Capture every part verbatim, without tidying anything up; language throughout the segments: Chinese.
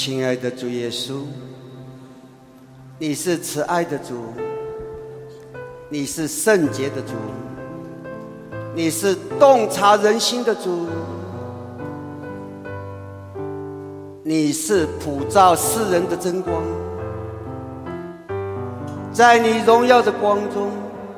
亲爱的主耶稣，你是慈爱的主，你是圣洁的主，你是洞察人心的主，你是普照世人的真光。在你荣耀的光中，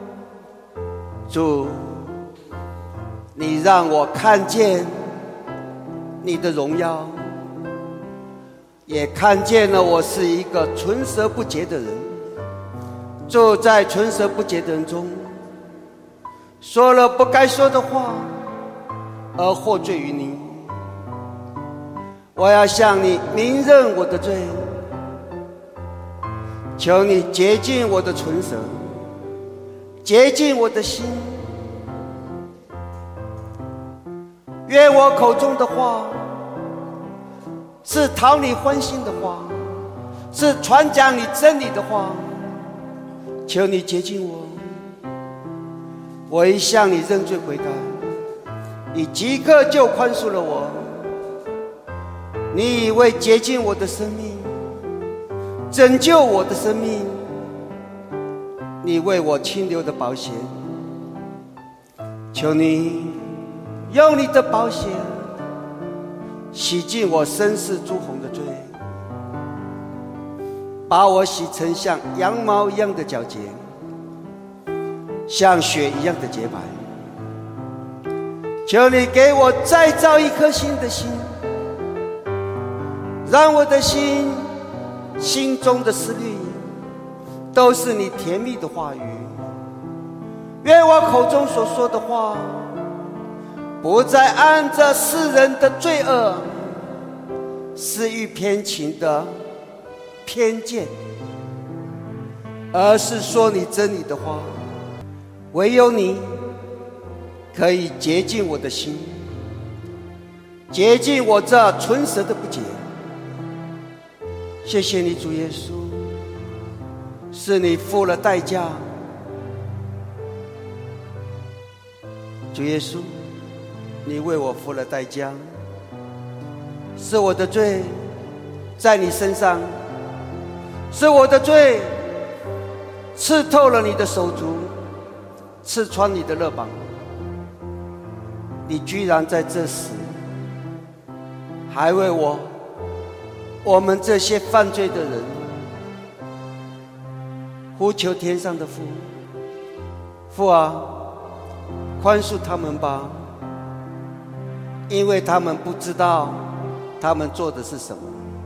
主，你让我看见你的荣耀，也看见了我是一个唇舌不洁的人。就在唇舌不洁的人中，说了不该说的话，而获罪于你。我要向你明认我的罪，求你洁净我的唇舌，洁净我的心。愿我口中的话是讨你欢心的话，是传讲你真理的话。求你洁净我，我一向你认罪悔改，你即刻就宽恕了我。你已为洁净我的生命，拯救我的生命，你为我清流的宝血。求你用你的宝血洗净我身世朱红的罪，把我洗成像羊毛一样的皎洁，像雪一样的洁白。求你给我再造一颗新的心，让我的心心中的思虑都是你甜蜜的话语。愿我口中所说的话不再按着世人的罪恶、私欲偏情的偏见，而是说你真理的话。唯有你可以洁净我的心，洁净我这唇舌的不洁。谢谢你主耶稣，是你付了代价。主耶稣，你为我付了代价，是我的罪在你身上，是我的罪刺透了你的手足，刺穿你的肋膀。你居然在这时还为我我们这些犯罪的人呼求天上的父。父啊，宽恕他们吧，因为他们不知道他们做的是什么。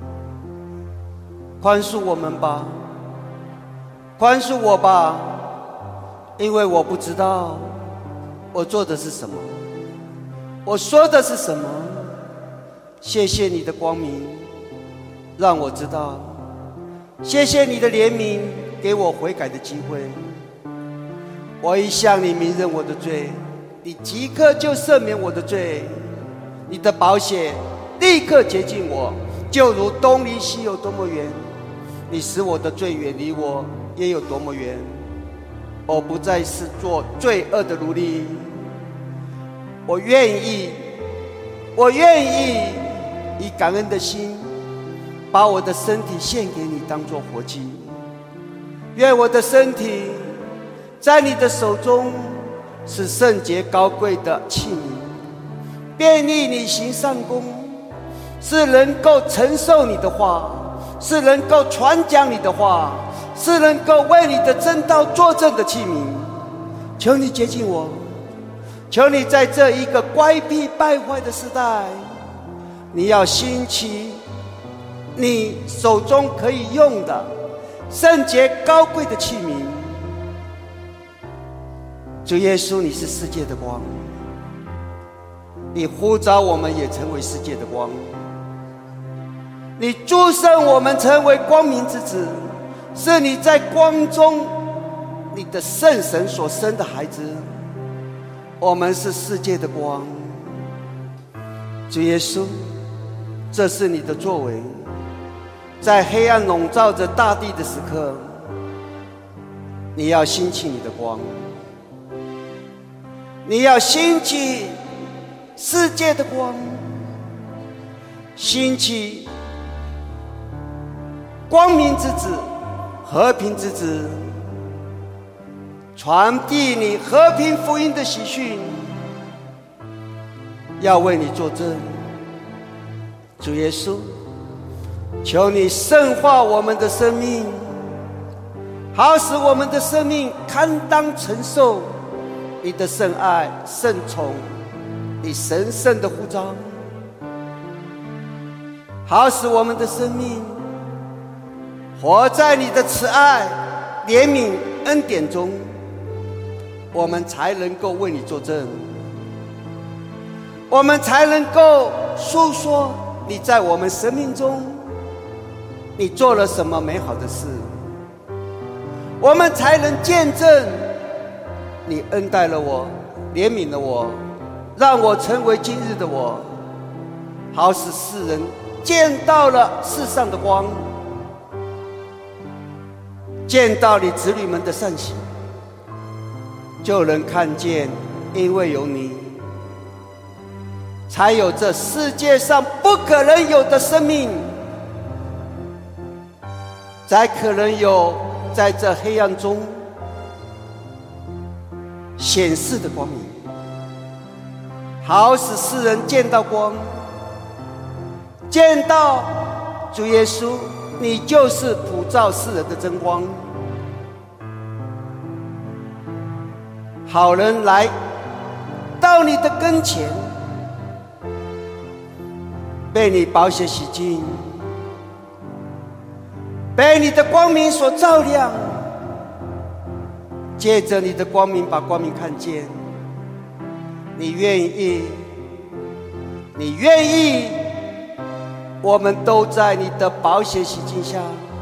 宽恕我们吧，宽恕我吧，因为我不知道我做的是什么，我说的是什么。谢谢你的光明让我知道，谢谢你的怜悯给我悔改的机会。我一向你明认我的罪，你即刻就赦免我的罪，你的宝血立刻洁净我，就如东离西有多么远，你使我的罪远离我也有多么远。我不再是做罪恶的奴隶，我愿意我愿意以感恩的心把我的身体献给你，当作活祭。愿我的身体在你的手中是圣洁高贵的器皿，便利你行善功，是能够承受你的话，是能够传讲你的话，是能够为你的真道作证的器皿。求你洁净我，求你在这一个乖僻败坏的时代，你要兴起你手中可以用的圣洁高贵的器皿。主耶稣，你是世界的光，你呼召我们也成为世界的光，你祝圣我们成为光明之子，是你在光中你的圣神所生的孩子。我们是世界的光。主耶稣，这是你的作为，在黑暗笼罩着大地的时刻，你要兴起你的光，你要兴起世界的光，兴起光明之子，和平之子，传递你和平福音的喜讯，要为你作证。主耶稣，求你圣化我们的生命，好使我们的生命堪当承受你的圣爱、圣宠，你神圣的呼召，好使我们的生命活在你的慈爱、怜悯、恩典中，我们才能够为你作证，我们才能够诉说你在我们生命中你做了什么美好的事，我们才能见证你恩待了我，怜悯了我，让我成为今日的我，好使世人见到了世上的光，见到你子女们的善行，就能看见因为有你才有这世界上不可能有的生命，才可能有在这黑暗中显示的光明，好使世人见到光，见到主耶稣，你就是普照世人的真光，好人来到你的跟前，被你宝血洗净，被你的光明所照亮，借着你的光明把光明看见。你愿意，你愿意，我们都在你的宝血洗净下，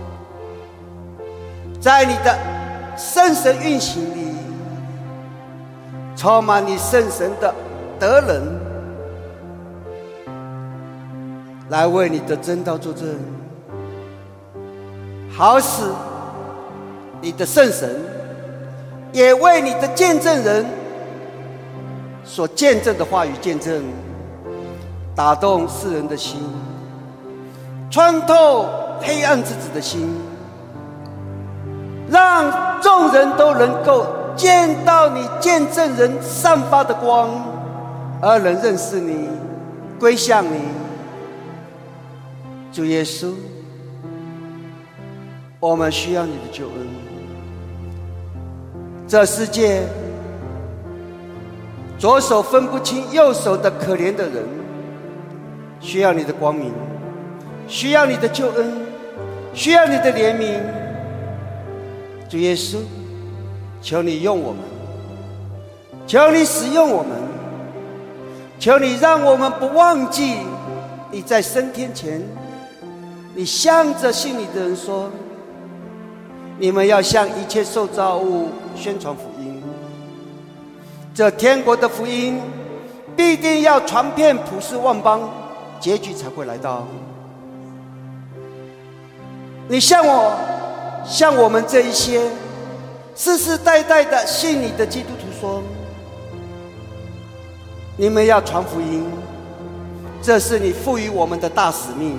在你的圣神运行里，充满你圣神的德能，来为你的真道作证，好使你的圣神也为你的见证人所见证的话语见证，打动世人的心，穿透黑暗之子的心，让众人都能够见到你见证人散发的光，而能认识你，归向你。主耶稣，我们需要你的救恩。这世界左手分不清右手的可怜的人，需要你的光明，需要你的救恩，需要你的怜悯。主耶稣，求你用我们，求你使用我们，求你让我们不忘记你在升天前，你向着信你的人说，你们要向一切受造物宣传福音，这天国的福音必定要传遍普世万邦，结局才会来到。你向我，向我们这一些世世代代的信你的基督徒说，你们要传福音，这是你赋予我们的大使命，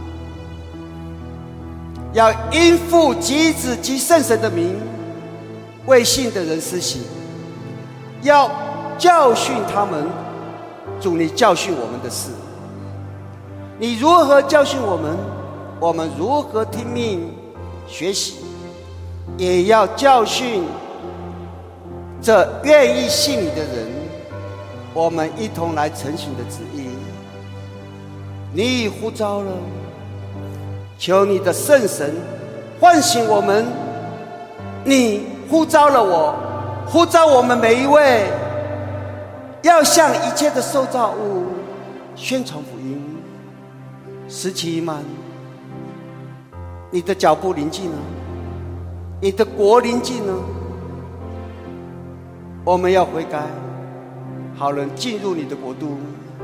要因父及子及圣神的名为信的人施洗，要教训他们。主，你教训我们的事，你如何教训我们，我们如何听命学习，也要教训这愿意信你的人，我们一同来成行的旨意。你已呼召了，求你的圣神唤醒我们，你呼召了我，呼召我们每一位，要向一切的受造物宣传福音。时期已满，你的脚步临近了，你的国临近了，我们要悔改，好能进入你的国度。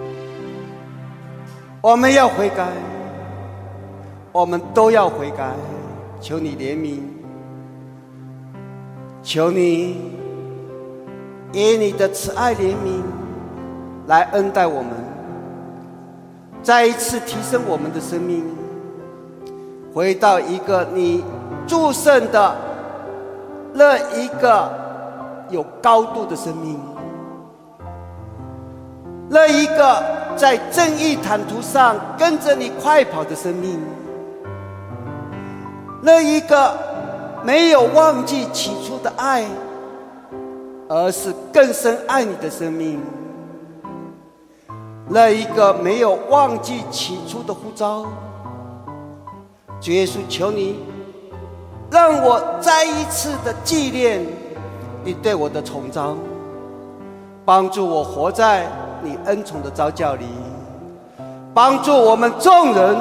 我们要悔改，我们都要悔改，求你怜悯，求你以你的慈爱怜悯来恩待我们，再一次提升我们的生命， 回到一个你祝圣的那一个有高度的生命，那一个在正义坦途上跟着你快跑的生命，那一个没有忘记起初的爱，而是更深爱你的生命，那一个没有忘记起初的呼召。主耶稣，求你让我再一次的纪念你对我的宠召，帮助我活在你恩宠的召教里，帮助我们众人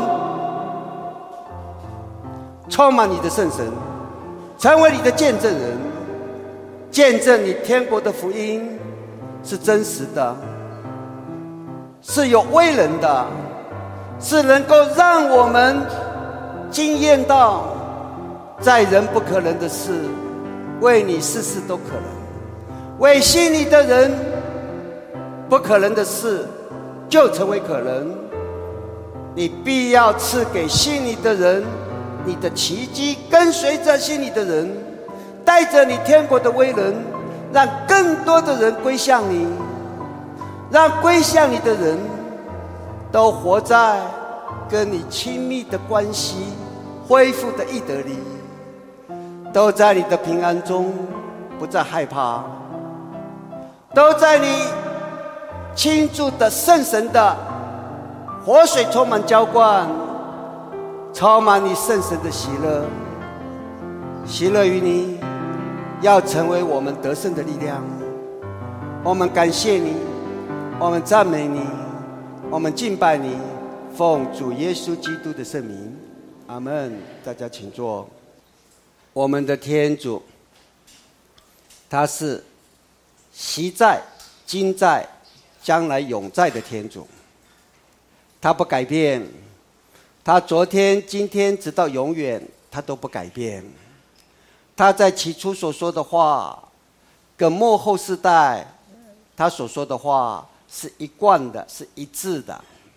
充满你的圣神，成为你的见证人，见证你天国的福音是真实的，是有威能的，是能够让我们经验到在人不可能的事，为你事事都可能，为信你的人不可能的事就成为可能。你必要赐给信你的人你的奇迹，跟随着信你的人，带着你天国的威能，让更多的人归向你，让归向你的人都活在跟你亲密的关系恢复的义德里，都在你的平安中不再害怕，都在你倾注的圣神的活水充满浇灌，充满你圣神的喜乐，喜乐于你，要成为我们得胜的力量。我们感谢你，我们赞美你，我们敬拜你，奉主耶稣基督的圣名，阿们。大家请坐。我们的天主，他是昔在、今在、将来永在的天主，他不改变，他昨天、今天直到永远，他都不改变。他在起初所说的话，跟末后世代他所说的话是一贯的，是一致的。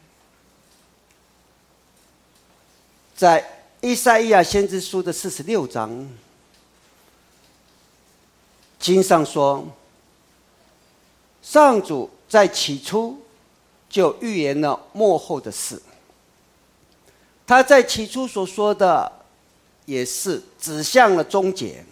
在以赛亚先知书的四十六章，经上说，上主在起初就预言了末后的事。他在起初所说的也是指向了终结，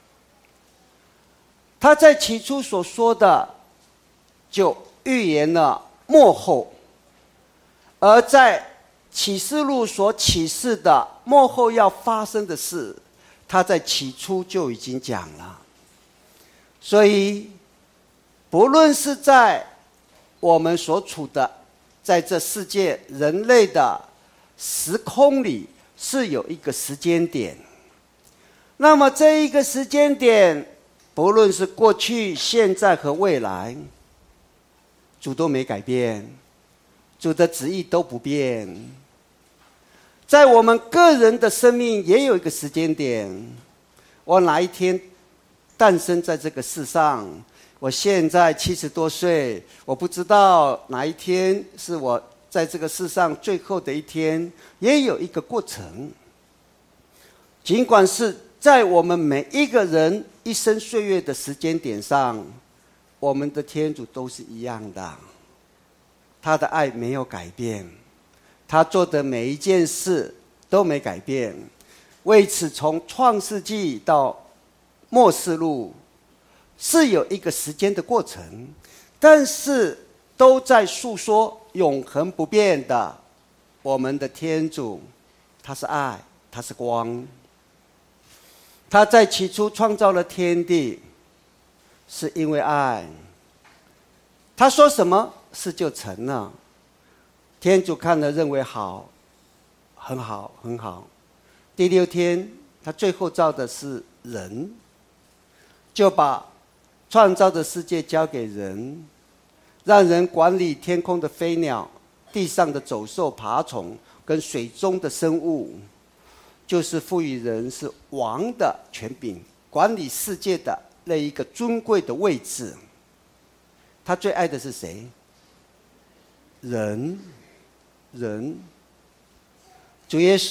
他在起初所说的就预言了末后，而在启示录所启示的末后要发生的事，他在起初就已经讲了。所以不论是在我们所处的在这世界人类的时空里，是有一个时间点，那么这一个时间点，不论是过去、现在和未来，主都没改变，主的旨意都不变。在我们个人的生命也有一个时间点，我哪一天诞生在这个世上，我现在七十多岁，我不知道哪一天是我在这个世上最后的一天，也有一个过程。尽管是在我们每一个人一生岁月的时间点上，我们的天主都是一样的，他的爱没有改变，他做的每一件事都没改变。为此，从创世纪到末世录是有一个时间的过程，但是都在诉说永恒不变的我们的天主，他是爱，他是光。他在起初创造了天地，是因为爱。他说什么事就成了，天主看了认为好，很好，很好。第六天，他最后造的是人，就把创造的世界交给人，让人管理天空的飞鸟、地上的走兽、爬虫跟水中的生物，就是赋予人是王的权柄，管理世界的那一个尊贵的位置。他最爱的是谁？人，人。主耶稣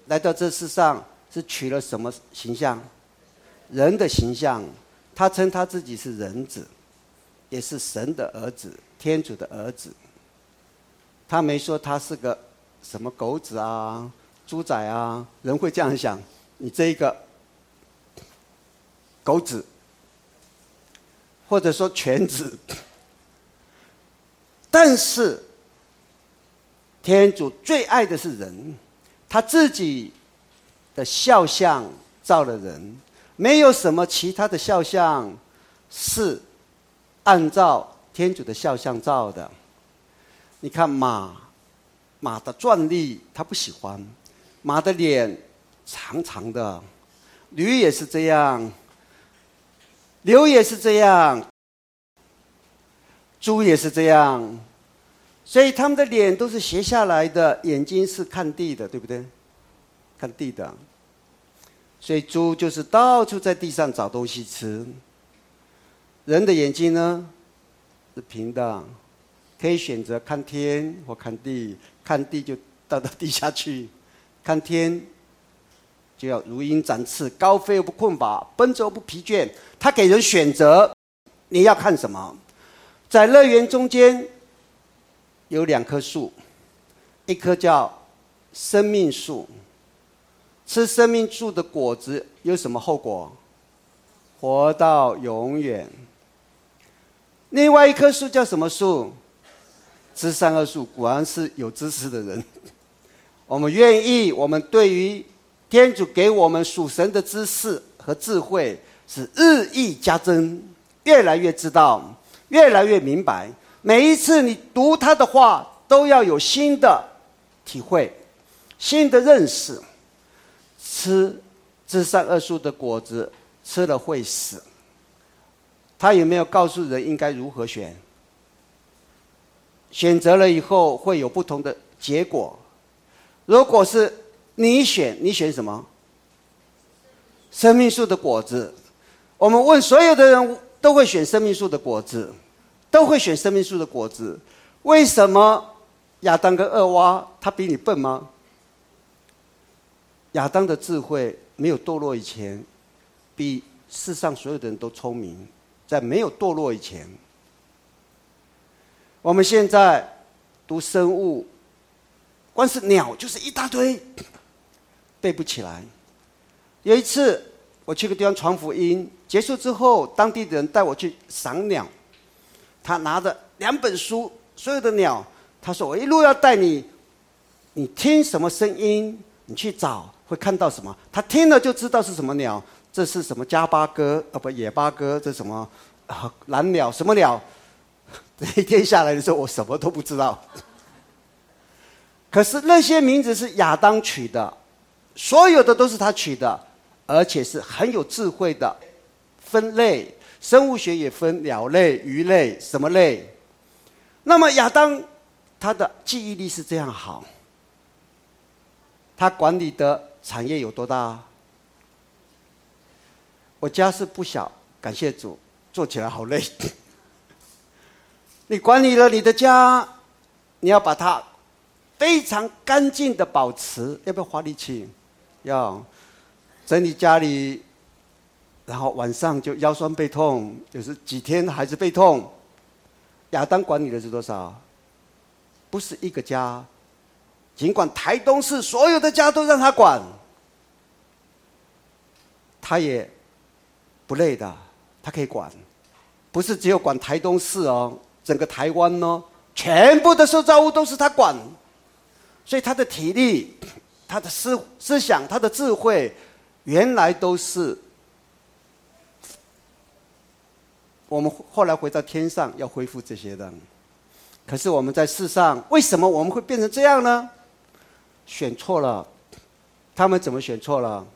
来到这世上是取了什么形象？人的形象。他称他自己是人子，也是神的儿子，天主的儿子。他没说他是个什么狗子啊、猪仔啊，人会这样想，你这一个狗子，或者说犬子。但是天主最爱的是人，他自己的肖像造了人，没有什么其他的肖像是按照天主的肖像造的。你看马，马的壮丽他不喜欢，马的脸长长的，驴也是这样，牛也是这样，猪也是这样，所以他们的脸都是斜下来的，眼睛是看地的，对不对？看地的。所以猪就是到处在地上找东西吃。人的眼睛呢是平的，可以选择看天或看地，看地就到到地下去，看天就要如鹰展翅，高飞而不困乏，奔走而不疲倦。他给人选择，你要看什么？在乐园中间有两棵树，一棵叫生命树，吃生命树的果子有什么后果？活到永远。另外一棵树叫什么树？知善恶树。果然是有知识的人。我们愿意，我们对于天主给我们属神的知识和智慧是日益加增，越来越知道，越来越明白。每一次你读他的话，都要有新的体会，新的认识。吃知善恶树的果子，吃了会死。他有没有告诉人应该如何选？选择了以后会有不同的结果。如果是你选，你选什么？生命树的果子。我们问所有的人都会选生命树的果子，都会选生命树的果子。为什么亚当跟厄娃他比你笨吗？亚当的智慧没有堕落以前，比世上所有的人都聪明。在没有堕落以前，我们现在读生物，光是鸟就是一大堆，背不起来。有一次我去个地方传福音，结束之后，当地的人带我去赏鸟，他拿着两本书，所有的鸟，他说我一路要带你，你听什么声音，你去找会看到什么。他听了就知道是什么鸟，这是什么加巴哥，呃不野巴哥，这是什么、呃、蓝鸟，什么鸟？这一天下来的时候，我什么都不知道。可是那些名字是亚当取的，所有的都是他取的，而且是很有智慧的分类。生物学也分鸟类、鱼类、什么类。那么亚当他的记忆力是这样好，他管理的产业有多大？我家是不小，感谢主，做起来好累。你管理了你的家，你要把它非常干净的保持，要不要花力气？要整理家里，然后晚上就腰酸背痛，就是几天还是背痛。亚当管理的是多少？不是一个家，尽管台东市所有的家都让他管，他也不累的，他可以管，不是只有管台东市哦，整个台湾呢，全部的受造物都是他管，所以他的体力、他的思思想、他的智慧，原来都是我们后来回到天上要恢复这些的。可是我们在世上，为什么我们会变成这样呢？选错了。他们怎么选错了？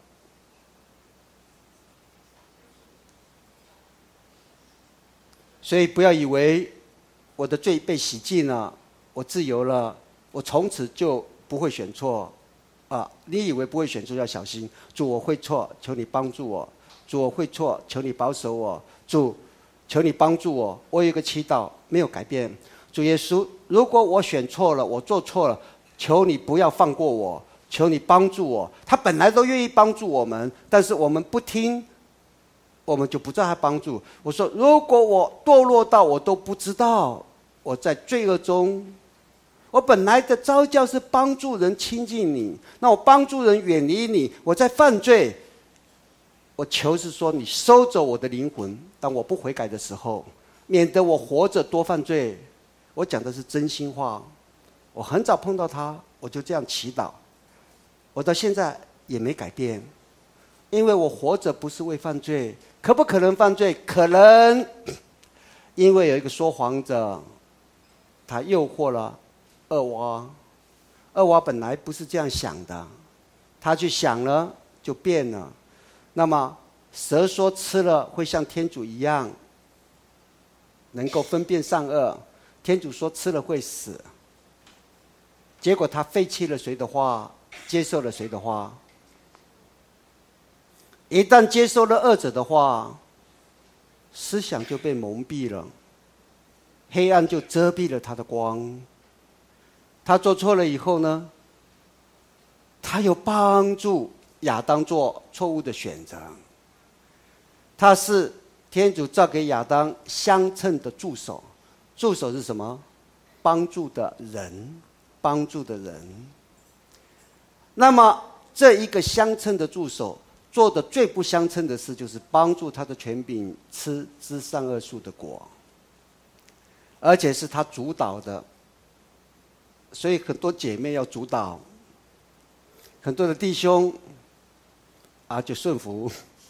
所以不要以为我的罪被洗净了，我自由了，我从此就不会选错啊！你以为不会选错，要小心。主，我会错，求你帮助我。主，我会错，求你保守我。主，求你帮助我。我有一个祈祷没有改变。主耶稣，如果我选错了，我做错了，求你不要放过我。 求你帮助我。他本来都愿意帮助我们，但是我们不听，我们就不再帮助。我说，如果我堕落到我都不知道我在罪恶中，我本来的召叫是帮助人亲近你，那我帮助人远离你，我在犯罪，我求是说你收走我的灵魂，当我不悔改的时候，免得我活着多犯罪。我讲的是真心话。我很早碰到他，我就这样祈祷，我到现在也没改变，因为我活着不是为犯罪。可不可能犯罪？可能，因为有一个说谎者，他诱惑了二娃。二娃本来不是这样想的，他去想了就变了。那么蛇说吃了会像天主一样能够分辨善恶，天主说吃了会死。结果他废弃了谁的话，接受了谁的话？一旦接受了二者的话，思想就被蒙蔽了，黑暗就遮蔽了他的光。他做错了以后呢，他又帮助亚当做错误的选择。他是天主造给亚当相称的助手。助手是什么？帮助的人，帮助的人。那么这一个相称的助手做的最不相称的事，就是帮助他的权柄吃知善恶树的果，而且是他主导的。所以很多姐妹要主导，很多的弟兄啊就顺服。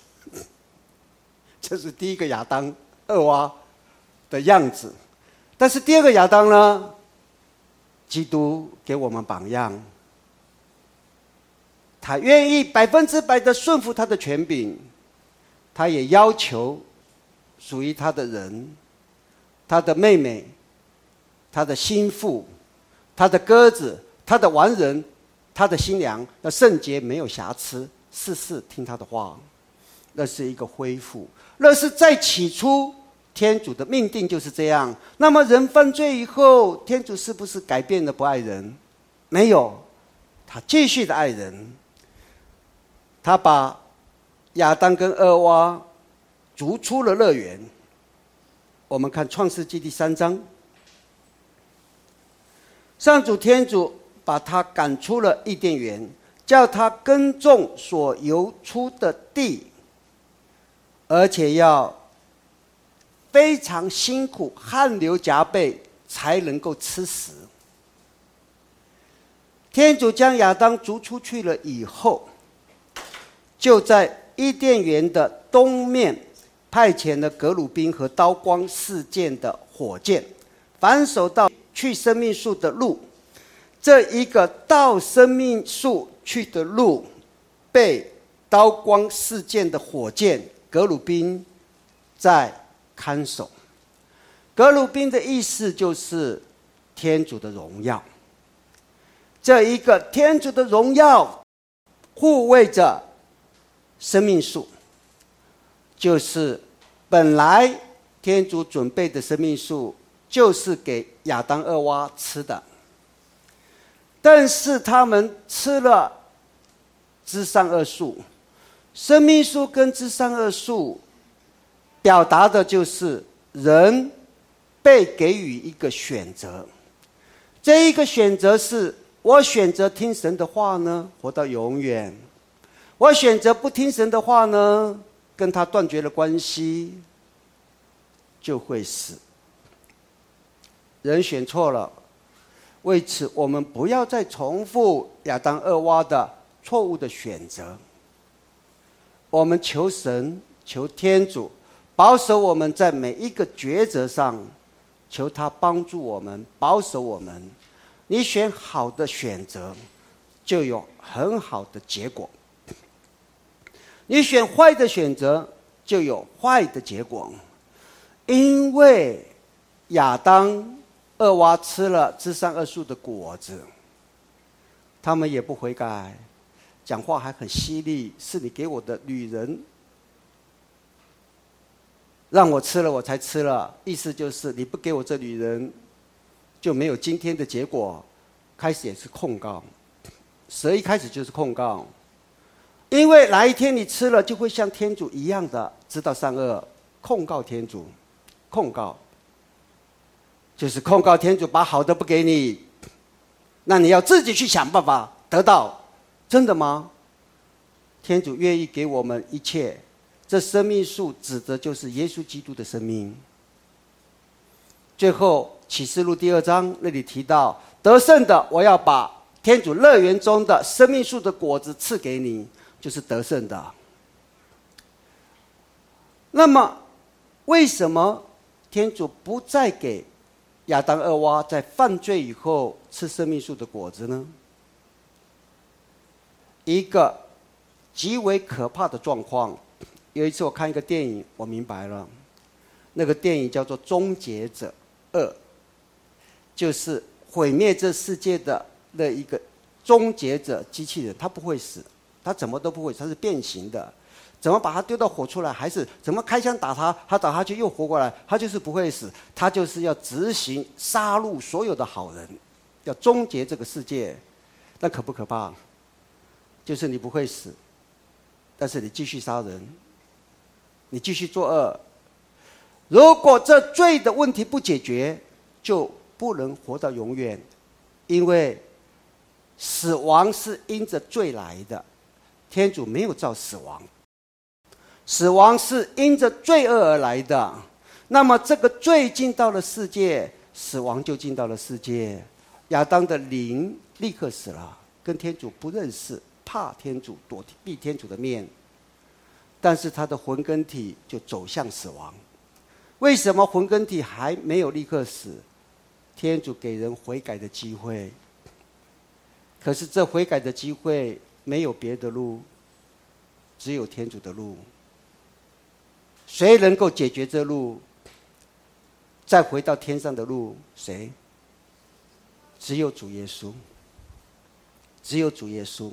这是第一个亚当二娃的样子。但是第二个亚当呢，基督给我们榜样，他愿意百分之百的顺服他的权柄，他也要求属于他的人，他的妹妹，他的心腹，他的鸽子，他的完人，他的新娘要圣洁没有瑕疵，事事听他的话。那是一个恢复，那是在起初天主的命定就是这样。那么人犯罪以后，天主是不是改变了不爱人？没有，他继续的爱人。他把亚当跟厄娃逐出了乐园。我们看创世纪第三章，上主天主把他赶出了伊甸园，叫他耕种所游出的地，而且要非常辛苦，汗流浃背才能够吃食。天主将亚当逐出去了以后，就在伊甸园的东面派遣了革鲁宾和刀光四箭的火箭，反手到去生命树的路。这一个到生命树去的路，被刀光四箭的火箭革鲁宾在看守。革鲁宾的意思就是天主的荣耀。这一个天主的荣耀护卫着生命树，就是本来天主准备的生命树，就是给亚当厄娃吃的。但是他们吃了知善恶树，生命树跟知善恶树表达的就是人被给予一个选择。这一个选择是，我选择听神的话呢，活到永远；我选择不听神的话呢，跟他断绝了关系，就会死。人选错了，为此我们不要再重复亚当厄娃的错误的选择。我们求神，求天主保守我们在每一个抉择上，求他帮助我们，保守我们。你选好的选择，就有很好的结果；你选坏的选择，就有坏的结果。因为亚当、厄娃吃了知善恶树的果子，他们也不悔改，讲话还很犀利，是你给我的女人，让我吃了我才吃了，意思就是你不给我这女人，就没有今天的结果。开始也是控告， 蛇一开始就是控告，因为哪一天你吃了，就会像天主一样的知道善恶，控告天主，控告就是控告天主把好的不给你，那你要自己去想办法得到。真的吗？天主愿意给我们一切，这生命树指的就是耶稣基督的生命。最后启示录第二章那里提到，得胜的我要把天主乐园中的生命树的果子赐给你，就是得胜的。那么为什么天主不再给亚当厄娃在犯罪以后吃生命树的果子呢？一个极为可怕的状况。有一次我看一个电影，我明白了，那个电影叫做《终结者二》，就是毁灭这世界的那一个终结者机器人，他不会死，他怎么都不会，他是变形的，怎么把他丢到火出来，还是怎么开枪打他，他打下去又活过来，他就是不会死，他就是要执行杀戮所有的好人，要终结这个世界。那可不可怕？就是你不会死，但是你继续杀人，你继续作恶。如果这罪的问题不解决，就不能活到永远，因为死亡是因着罪来的，天主没有造死亡，死亡是因着罪恶而来的。那么这个罪进到了世界，死亡就进到了世界。亚当的灵立刻死了，跟天主不认识，怕天主，躲避天主的面，但是他的魂跟体就走向死亡。为什么魂跟体还没有立刻死？天主给人悔改的机会，可是这悔改的机会没有别的路，只有天主的路。谁能够解决这路，再回到天上的路？谁？只有主耶稣，只有主耶稣。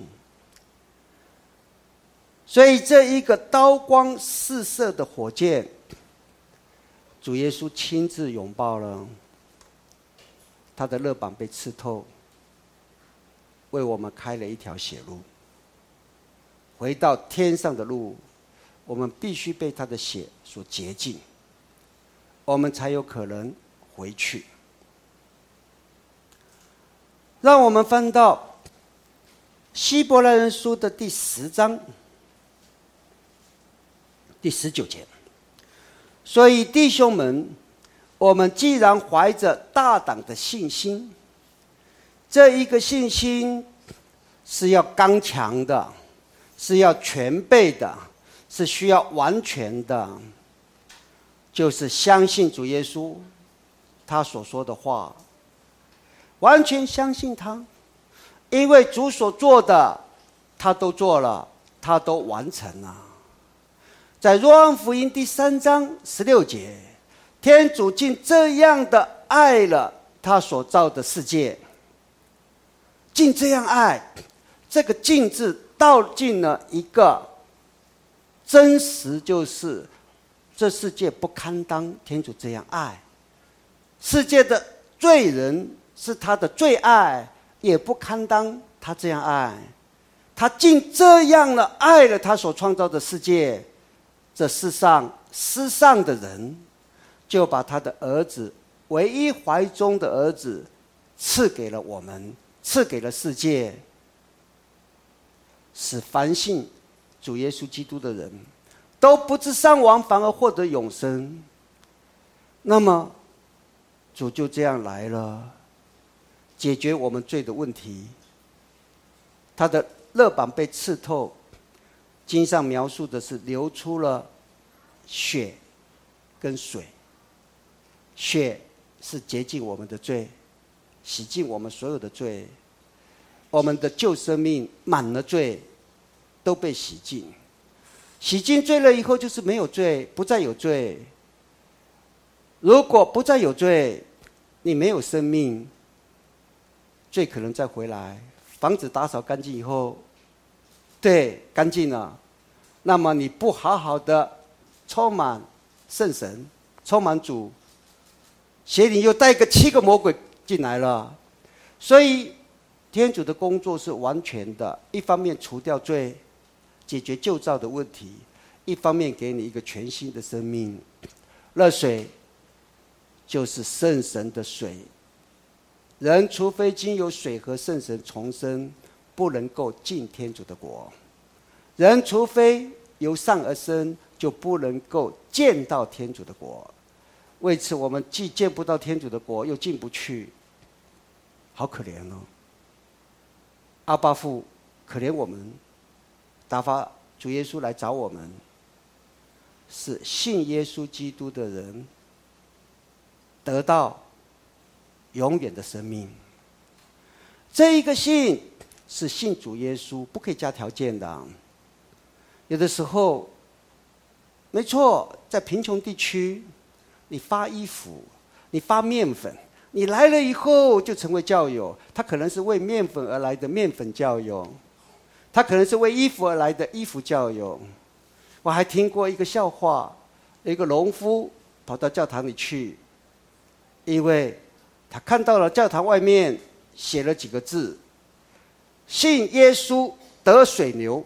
所以这一个刀光四射的火箭，主耶稣亲自拥抱了，他的肋膀被刺透，为我们开了一条血路。回到天上的路，我们必须被他的血所洁净，我们才有可能回去。让我们翻到希伯来人书的第十章第十九节。所以弟兄们，我们既然怀着大胆的信心，这一个信心是要刚强的，是要全备的，是需要完全的，就是相信主耶稣他所说的话，完全相信他，因为主所做的他都做了，他都完成了。在若望福音第三章十六节，天主竟这样的爱了他所造的世界，竟这样爱，这个竟字道尽了一个真实，就是这世界不堪当天主这样爱，世界的罪人是他的最爱，也不堪当他这样爱，他竟这样了爱了他所创造的世界。这世上失丧的人，就把他的儿子，唯一怀中的儿子赐给了我们，赐给了世界，使凡信主耶稣基督的人都不致丧亡，反而获得永生。那么主就这样来了，解决我们罪的问题。他的肋膀被刺透，经上描述的是流出了血跟水。血是洁净我们的罪，洗净我们所有的罪，我们的旧生命满了罪都被洗净。洗净罪了以后就是没有罪，不再有罪。如果不再有罪，你没有生命，罪可能再回来。房子打扫干净以后，对，干净了，那么你不好好的充满圣神，充满主，邪灵又带个七个魔鬼进来了。所以天主的工作是完全的，一方面除掉罪，解决旧造的问题，一方面给你一个全新的生命。热水就是圣神的水，人除非经由水和圣神重生，不能够进天主的国。人除非由上而生，就不能够见到天主的国。为此我们既见不到天主的国，又进不去，好可怜哦。阿爸父可怜我们，打发主耶稣来找我们，是信耶稣基督的人得到永远的生命。这一个信是信主耶稣，不可以加条件的。有的时候没错，在贫穷地区你发衣服，你发面粉，你来了以后就成为教友。他可能是为面粉而来的面粉教友，他可能是为衣服而来的衣服教友。我还听过一个笑话，一个农夫跑到教堂里去，因为他看到了教堂外面写了几个字：信耶稣得水牛。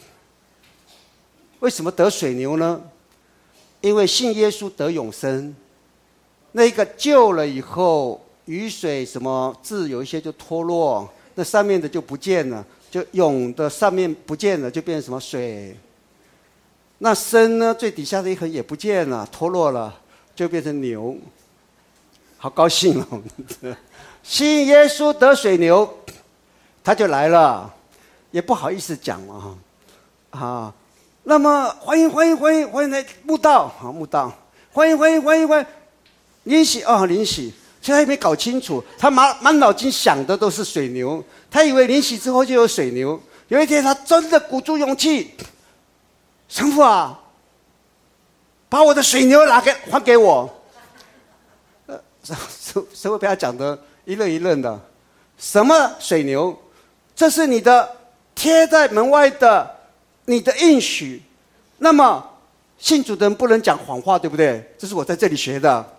为什么得水牛呢？因为信耶稣得永生。那个救了以后，雨水什么字有一些就脱落，那上面的就不见了，就永的上面不见了，就变成什么水。那生呢，最底下的一横也不见了，脱落了，就变成牛。好高兴哦！信耶稣得水牛，他就来了，也不好意思讲嘛，啊。那么欢迎欢迎欢迎欢迎来慕道，好慕道，欢迎欢迎欢迎欢迎，灵洗哦灵洗，现在还没搞清楚，他满满脑筋想的都是水牛，他以为灵洗之后就有水牛。有一天他真的鼓足勇气，神父啊，把我的水牛拿给还给我。呃，神神父被他讲的一愣一愣的，什么水牛？这是你的贴在门外的。你的应许，那么信主的人不能讲谎话，对不对？这是我在这里学的，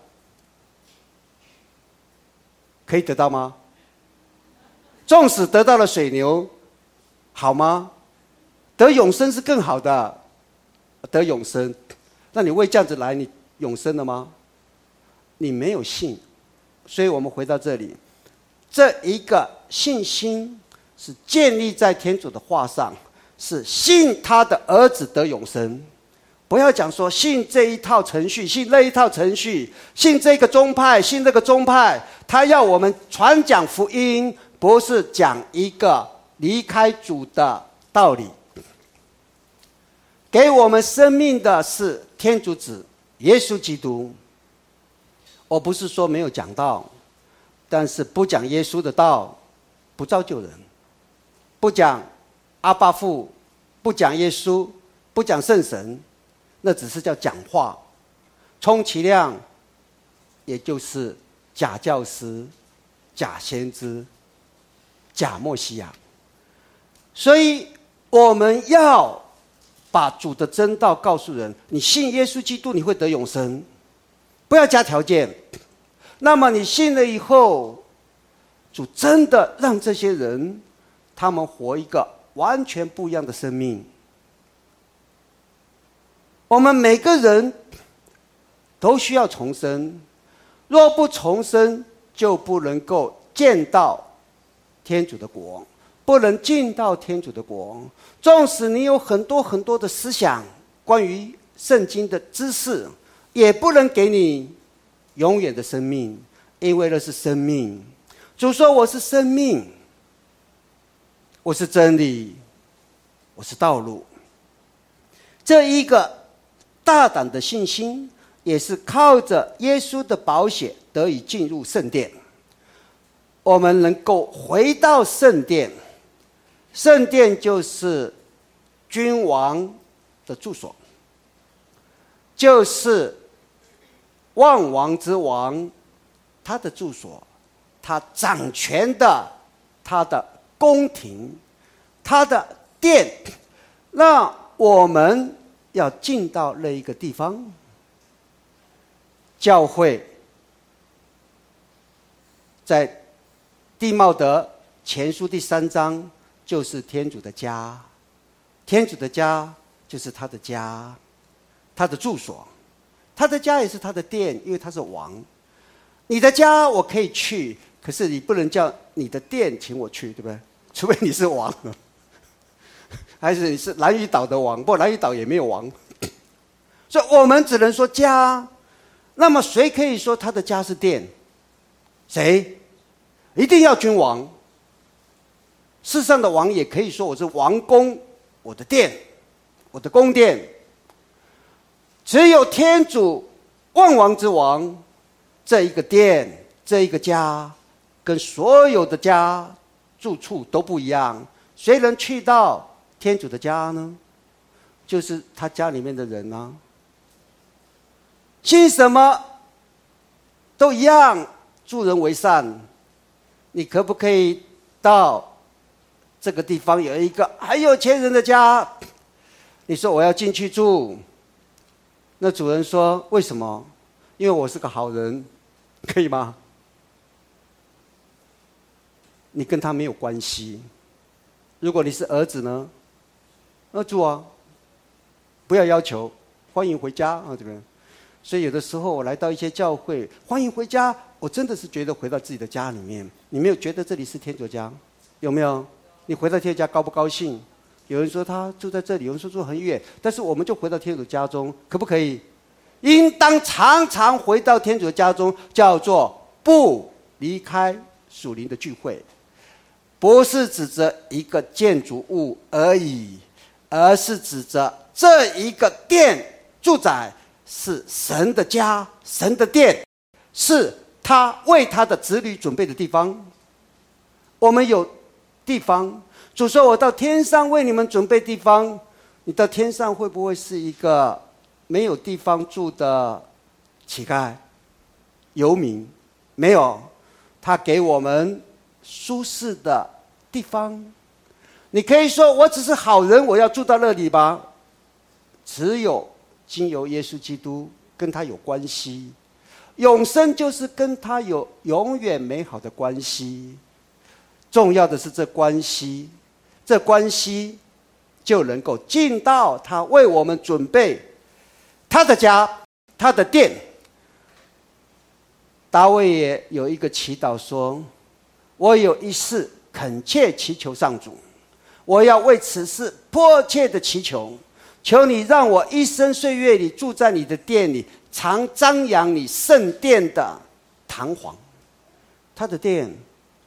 可以得到吗？纵使得到了水牛，好吗？得永生是更好的，得永生。那你为这样子来，你永生了吗？你没有信，所以我们回到这里，这一个信心是建立在天主的话上。是信他的儿子得永生，不要讲说信这一套程序，信那一套程序，信这个宗派，信那个宗派。他要我们传讲福音，不是讲一个离开主的道理。给我们生命的是天主子耶稣基督。我不是说没有讲道，但是不讲耶稣的道，不造就人；不讲阿爸父，不讲耶稣，不讲圣神，那只是叫讲话，充其量也就是假教师、假先知、假默西亚。所以我们要把主的真道告诉人，你信耶稣基督你会得永生，不要加条件。那么你信了以后，主真的让这些人他们活一个完全不一样的生命。我们每个人都需要重生，若不重生，就不能够见到天主的国，不能进到天主的国。纵使你有很多很多的思想，关于圣经的知识，也不能给你永远的生命，因为那是生命。主说我是生命，我是真理，我是道路。这一个大胆的信心，也是靠着耶稣的宝血得以进入圣殿。我们能够回到圣殿，圣殿就是君王的住所，就是万王之王他的住所，他掌权的他的宫廷，他的殿。那我们要进到那一个地方，教会在地茂德前书第三章就是天主的家，天主的家就是他的家，他的住所，他的家也是他的殿，因为他是王。你的家我可以去，可是你不能叫你的殿请我去，对不对？除非你是王，还是你是兰屿岛的王，不过兰屿岛也没有王，所以我们只能说家。那么谁可以说他的家是殿？谁？一定要君王。世上的王也可以说我是王宫，我的殿，我的宫殿。只有天主万王之王，这一个殿，这一个家，跟所有的家住处都不一样。谁能去到天主的家呢？就是他家里面的人啊。信什么都一样，助人为善。你可不可以到这个地方有一个很有钱人的家，你说我要进去住，那主人说为什么？因为我是个好人，可以吗？你跟他没有关系。如果你是儿子呢？那主啊，不要要求，欢迎回家啊，这边。所以有的时候我来到一些教会，欢迎回家，我真的是觉得回到自己的家里面。你没有觉得这里是天主家？有没有？你回到天主家高不高兴？有人说他住在这里，有人说住很远，但是我们就回到天主家中，可不可以？应当常常回到天主的家中，叫做不离开属灵的聚会。不是指着一个建筑物而已，而是指着这一个殿住宅是神的家，神的殿，是他为他的子女准备的地方。我们有地方，主说我到天上为你们准备地方。你到天上会不会是一个没有地方住的乞丐游民？没有，他给我们舒适的地方。你可以说我只是好人，我要住到那里吧？只有经由耶稣基督跟他有关系，永生就是跟他有永远美好的关系。重要的是这关系，这关系就能够进到他为我们准备他的家，他的殿。大卫也有一个祈祷说，我有一事恳切祈求上主，我要为此事迫切的祈求，求你让我一生岁月里住在你的殿里，常张扬你圣殿的堂皇。他的殿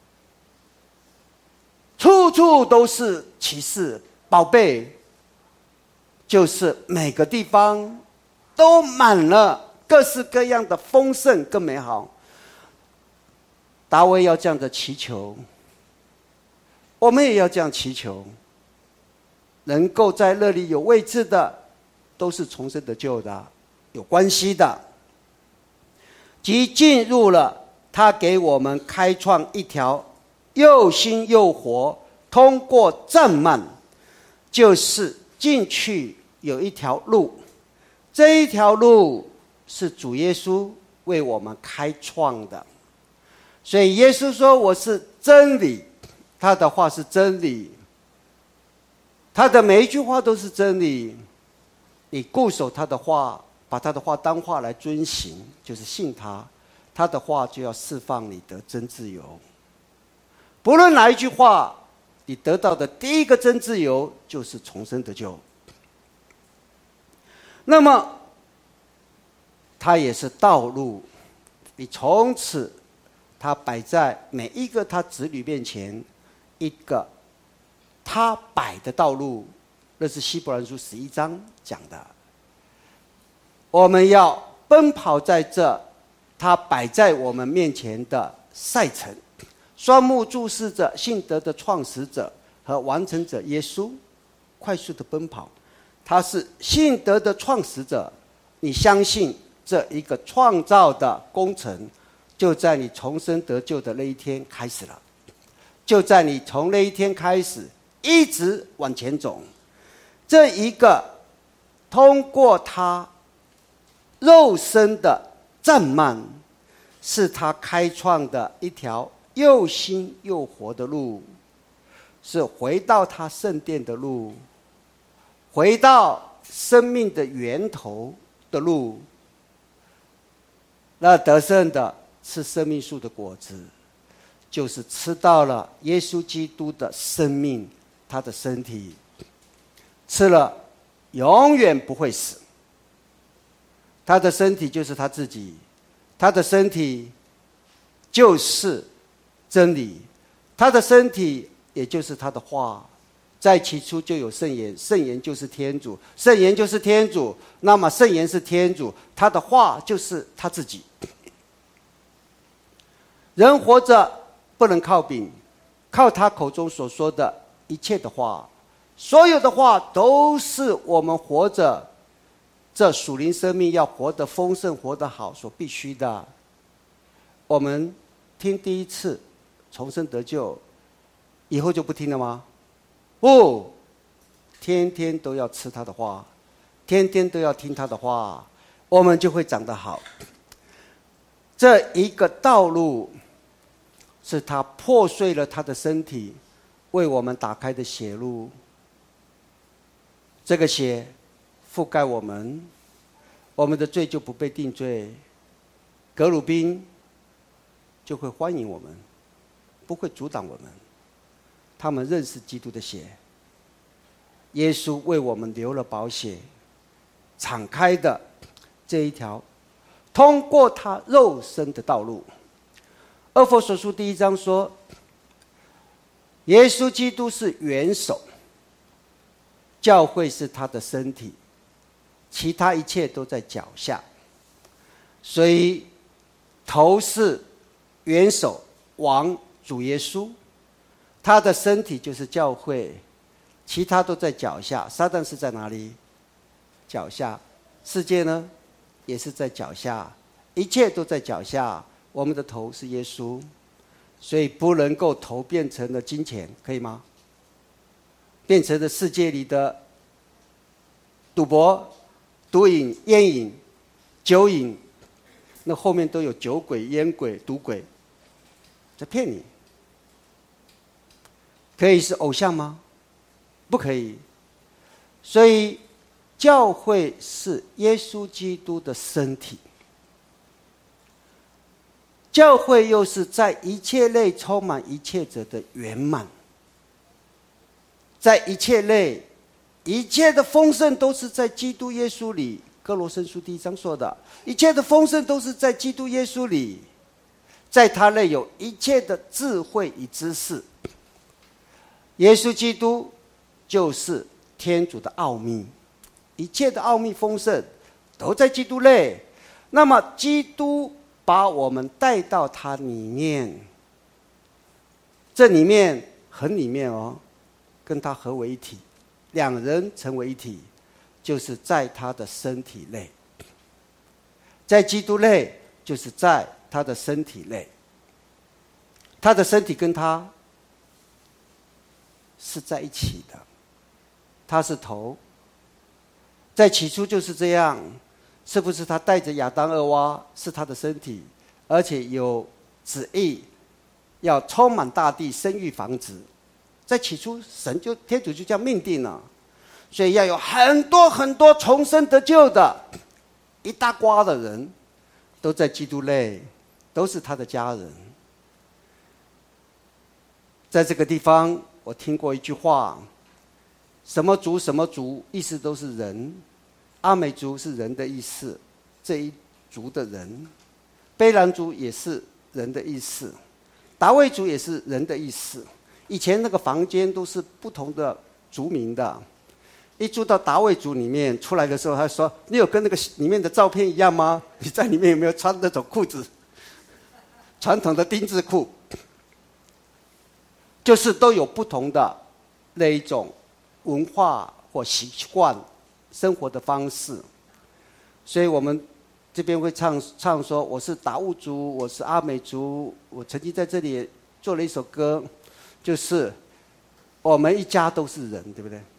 处处都是启示宝贝，就是每个地方都满了各式各样的丰盛跟美好。大卫要这样的祈求，我们也要这样祈求，能够在那里有位置的，都是重生得救的，有关系的，即进入了他给我们开创一条又新又活，通过帐幔，就是进去有一条路，这一条路是主耶稣为我们开创的。所以耶稣说我是真理，他的话是真理，他的每一句话都是真理。你固守他的话，把他的话当话来遵行，就是信他，他的话就要释放你得真自由。不论哪一句话，你得到的第一个真自由就是重生得救。那么它也是道路，你从此他摆在每一个他子女面前一个他摆的道路，那是希伯来书十一章讲的。我们要奔跑在这他摆在我们面前的赛程，双目注视着信德的创始者和完成者耶稣，快速的奔跑。他是信德的创始者，你相信这一个创造的工程就在你重生得救的那一天开始了，就在你从那一天开始一直往前走。这一个通过他肉身的帐幔，是他开创的一条又新又活的路，是回到他圣殿的路，回到生命的源头的路。那得胜的吃生命树的果子，就是吃到了耶稣基督的生命，他的身体，吃了永远不会死。他的身体就是他自己，他的身体就是真理，他的身体也就是他的话。在起初就有圣言，圣言就是天主，圣言就是天主，那么圣言是天主，他的话就是他自己。人活着不能靠饼，靠他口中所说的一切的话，所有的话都是我们活着这属灵生命要活得丰盛活得好所必须的。我们听第一次重生得救以后就不听了吗？不，天天都要吃他的话，天天都要听他的话，我们就会长得好。这一个道路是他破碎了他的身体为我们打开的血路，这个血覆盖我们，我们的罪就不被定罪，革鲁宾就会欢迎我们，不会阻挡我们。他们认识基督的血，耶稣为我们流了宝血，敞开的这一条通过他肉身的道路。厄弗所书第一章说，耶稣基督是元首，教会是他的身体，其他一切都在脚下。所以头是元首王主耶稣，他的身体就是教会，其他都在脚下。撒旦是在哪里？脚下。世界呢也是在脚下，一切都在脚下。我们的头是耶稣，所以不能够头变成了金钱，可以吗？变成了世界里的赌博、毒瘾、烟瘾、酒瘾，那后面都有酒鬼、烟鬼、赌鬼在骗你。可以是偶像吗？不可以。所以教会是耶稣基督的身体，教会又是在一切类充满一切者的圆满。在一切类，一切的丰盛都是在基督耶稣里。哥罗森书第一章说的，一切的丰盛都是在基督耶稣里，在他内有一切的智慧与知识。耶稣基督就是天主的奥秘，一切的奥秘丰盛都在基督内。那么基督把我们带到他里面，这里面很里面哦，跟他合为一体，两人成为一体，就是在他的身体内，在基督内就是在他的身体内，他的身体跟他是在一起的，他是头，在起初就是这样。是不是他带着亚当、厄娃是他的身体，而且有旨意要充满大地，生育繁殖？在起初神就天主就这样命定了，所以要有很多很多重生得救的一大瓜的人都在基督内，都是他的家人。在这个地方我听过一句话，什么族什么族，意思都是人。阿美族是人的意思，这一族的人；卑兰族也是人的意思，达卫族也是人的意思。以前那个房间都是不同的族名的，一住到达卫族里面出来的时候，他说：“你有跟那个里面的照片一样吗？你在里面有没有穿那种裤子？传统的丁字裤，就是都有不同的那一种文化或习惯。”生活的方式，所以我们这边会唱唱说，我是达悟族，我是阿美族。我曾经在这里做了一首歌，就是我们一家都是人，对不对？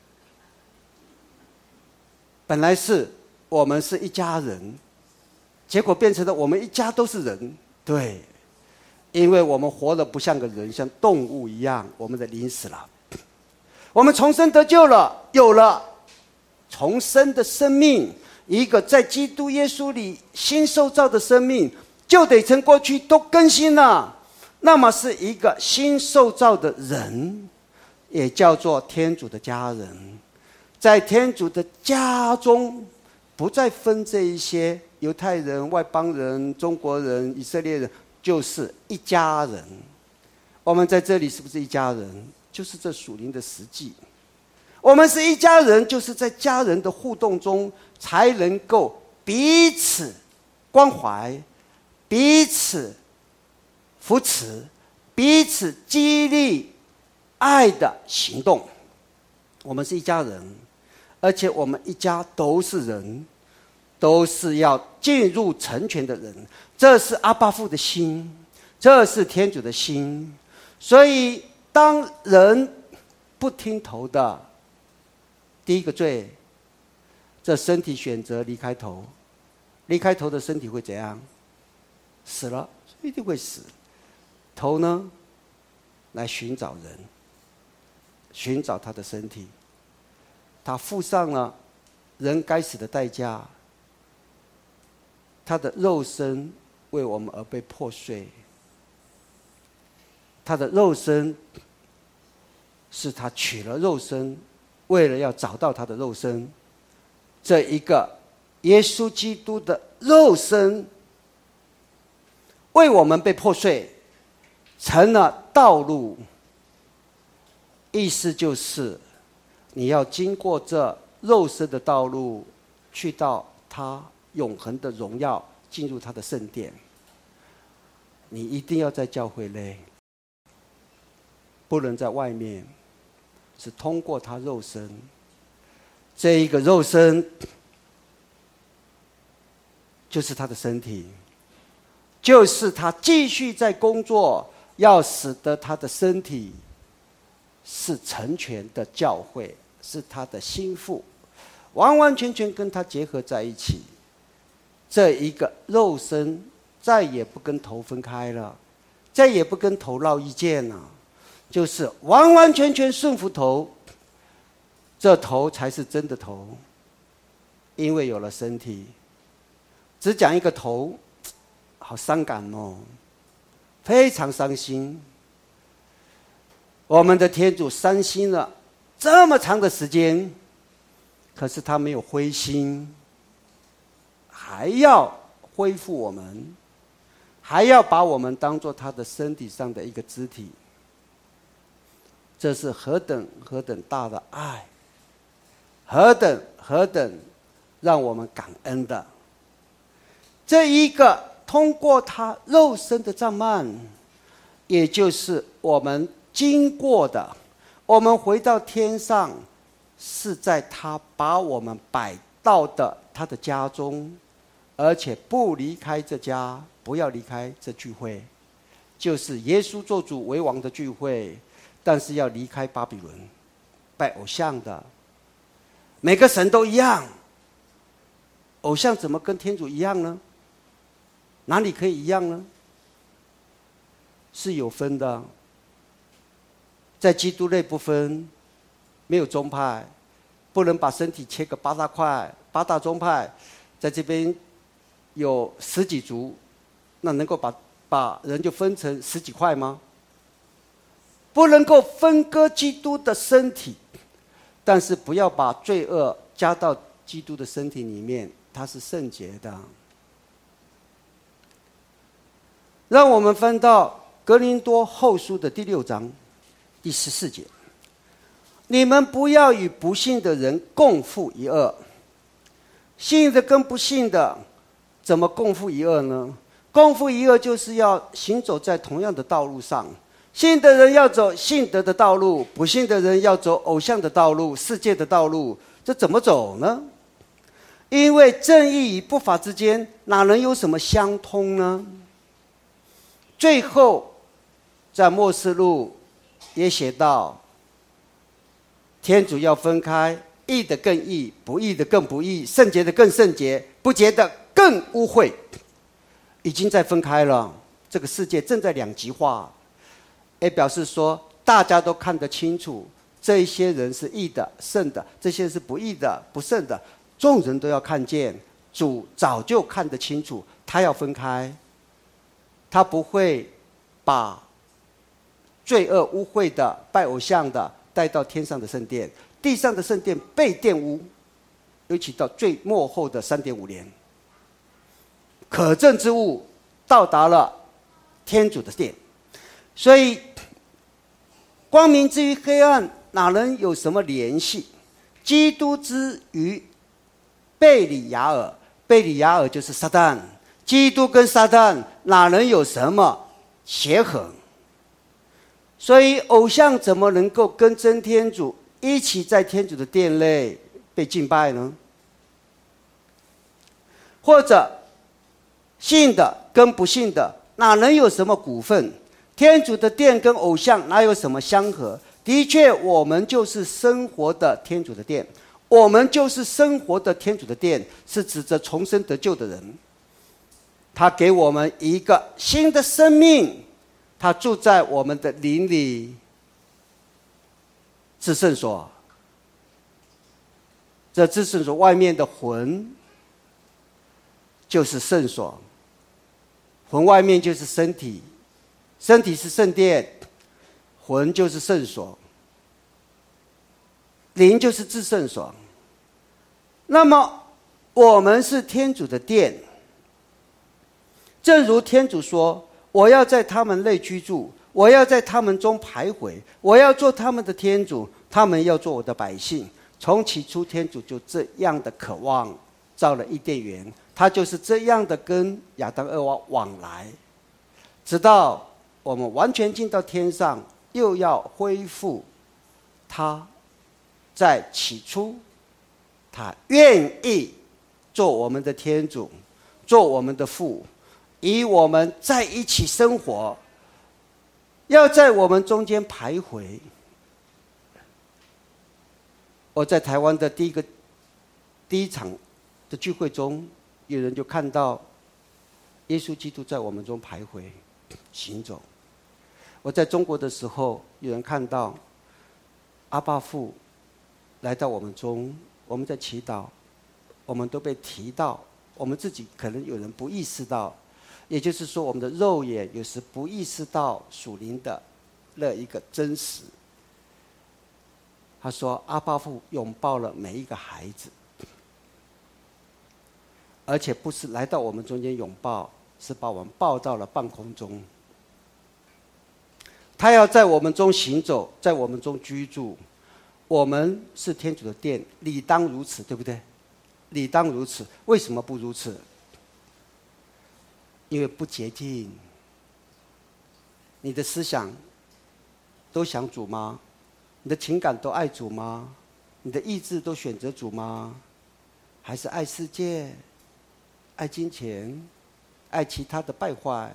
本来是我们是一家人，结果变成了我们一家都是人。对， 因为我们活得不像个人，像动物一样，我们的灵死了。我们重生得救了，有了重生的生命，一个在基督耶稣里新受造的生命，旧的曾过去都更新了，那么是一个新受造的人，也叫做天主的家人。在天主的家中，不再分这一些犹太人、外邦人、中国人、以色列人，就是一家人。我们在这里是不是一家人？就是这属灵的实际。我们是一家人，就是在家人的互动中，才能够彼此关怀、彼此扶持、彼此激励爱的行动。我们是一家人，而且我们一家都是人，都是要进入成全的人。这是阿爸父的心，这是天主的心。所以当人不听头的第一个罪，这身体选择离开头，离开头的身体会怎样？死了，一定会死。头呢，来寻找人，寻找他的身体，他付上了人该死的代价，他的肉身为我们而被破碎，他的肉身是他取了肉身，为了要找到他的肉身，这一个耶稣基督的肉身为我们被破碎，成了道路。意思就是你要经过这肉身的道路，去到他永恒的荣耀，进入他的圣殿。你一定要在教会内，不能在外面，是通过他肉身。这一个肉身就是他的身体，就是他继续在工作，要使得他的身体是成全的教会，是他的心腹，完完全全跟他结合在一起。这一个肉身再也不跟头分开了，再也不跟头闹意见了，就是完完全全顺服头，这头才是真的头。因为有了身体，只讲一个头，好伤感哦，非常伤心。我们的天主伤心了这么长的时间，可是他没有灰心，还要恢复我们，还要把我们当作他的身体上的一个肢体。这是何等何等大的爱，何等何等让我们感恩的。这一个通过他肉身的帐幔，也就是我们经过的，我们回到天上，是在他把我们摆到的他的家中，而且不离开这家，不要离开这聚会，就是耶稣做主为王的聚会。但是要离开巴比伦，拜偶像的，每个神都一样，偶像怎么跟天主一样呢？哪里可以一样呢？是有分的，在基督内不分，没有宗派，不能把身体切个八大块，八大宗派，在这边有十几族，那能够把把人就分成十几块吗？不能够分割基督的身体，但是不要把罪恶加到基督的身体里面，它是圣洁的。让我们翻到格林多后书的第六章第十四节，你们不要与不信的人共负一恶。信的跟不信的怎么共负一恶呢？共负一恶就是要行走在同样的道路上，信的人要走信德的道路，不信的人要走偶像的道路，世界的道路。这怎么走呢？因为正义与不法之间哪能有什么相通呢？最后在默示录也写到，天主要分开，义的更义，不义的更不义，圣洁的更圣洁，不洁的更污秽，已经在分开了。 这个世界正在两极化，也表示说大家都看得清楚，这一些人是义的、圣的，这些是不义的、不圣的，众人都要看见。主早就看得清楚，他要分开，他不会把罪恶污秽的、拜偶像的带到天上的圣殿，地上的圣殿被玷污，尤其到最末后的三点五年，可憎之物到达了天主的殿。所以光明之于黑暗，哪能有什么联系？基督之于贝里亚尔，贝里亚尔就是撒旦，基督跟撒旦哪能有什么协和？所以偶像怎么能够跟真天主一起在天主的殿内被敬拜呢？或者信的跟不信的哪能有什么股份？天主的殿跟偶像哪有什么相合？的确，我们就是生活的天主的殿，我们就是生活的天主的殿，是指着重生得救的人。他给我们一个新的生命，他住在我们的灵里，至圣所。这至圣所外面的魂就是圣所，魂外面就是身体，身体是圣殿，魂就是圣所，灵就是至圣所。那么我们是天主的殿，正如天主说，我要在他们内居住，我要在他们中徘徊，我要做他们的天主，他们要做我的百姓。从起初天主就这样的渴望造了伊甸园，他就是这样的跟亚当厄娃往来，直到我们完全进到天上，又要恢复他在起初他愿意做我们的天主，做我们的父，与我们在一起生活，要在我们中间徘徊。我在台湾的第一个第一场的聚会中，有人就看到耶稣基督在我们中徘徊行走。我在中国的时候，有人看到阿爸父来到我们中，我们在祈祷，我们都被提到，我们自己可能有人不意识到，也就是说我们的肉眼有时不意识到属灵的那一个真实。他说阿爸父拥抱了每一个孩子，而且不是来到我们中间拥抱，是把我们抱到了半空中。他要在我们中行走，在我们中居住。我们是天主的殿，理当如此，对不对？理当如此。为什么不如此？因为不洁净。你的思想都想主吗？你的情感都爱主吗？你的意志都选择主吗？还是爱世界、爱金钱、爱其他的败坏？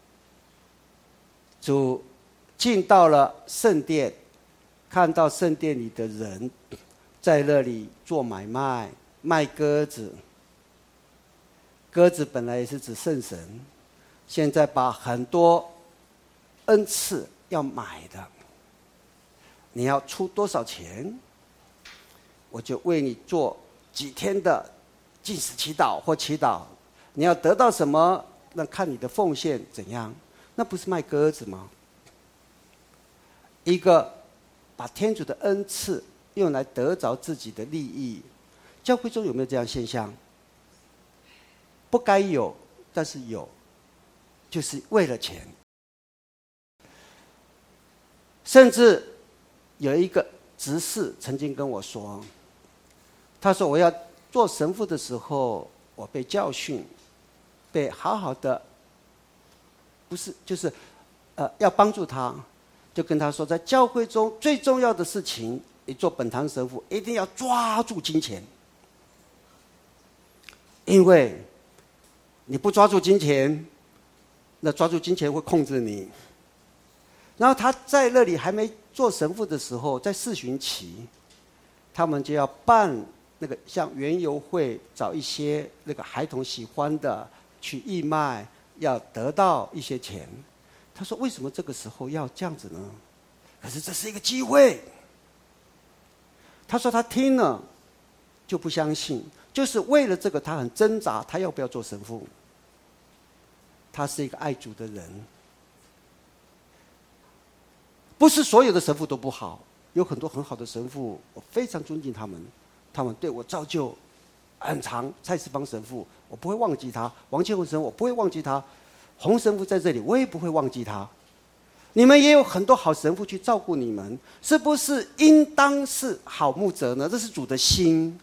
主进到了圣殿，看到圣殿里的人在那里做买卖，卖鸽子。鸽子本来也是指圣神，现在把很多恩赐要买的，你要出多少钱，我就为你做几天的禁食祈祷或祈祷。你要得到什么，那看你的奉献怎样。那不是卖鸽子吗？一个把天主的恩赐用来得着自己的利益，教会中有没有这样现象？不该有，但是有，就是为了钱。甚至有一个执事曾经跟我说，他说我要做神父的时候，我被教训，被好好的，不是就是呃要帮助他，就跟他说，在教会中最重要的事情，你做本堂神父一定要抓住金钱，因为你不抓住金钱，那抓住金钱会控制你。然后他在那里还没做神父的时候，在四旬期，他们就要办那个像园游会，找一些那个孩童喜欢的去义卖， 要得到一些钱。他说：“为什么这个时候要这样子呢？可是这是一个机会。”他说他听了就不相信，就是为了这个他很挣扎，他要不要做神父？他是一个爱主的人。不是所有的神父都不好，有很多很好的神父，我非常尊敬他们，他们对我造就很长。蔡世芳神父，我不会忘记他；王建文神父，我不会忘记他；洪神父在这里，我也不会忘记他。你们也有很多好神父去照顾你们，是不是应当是好牧者呢？这是主的心。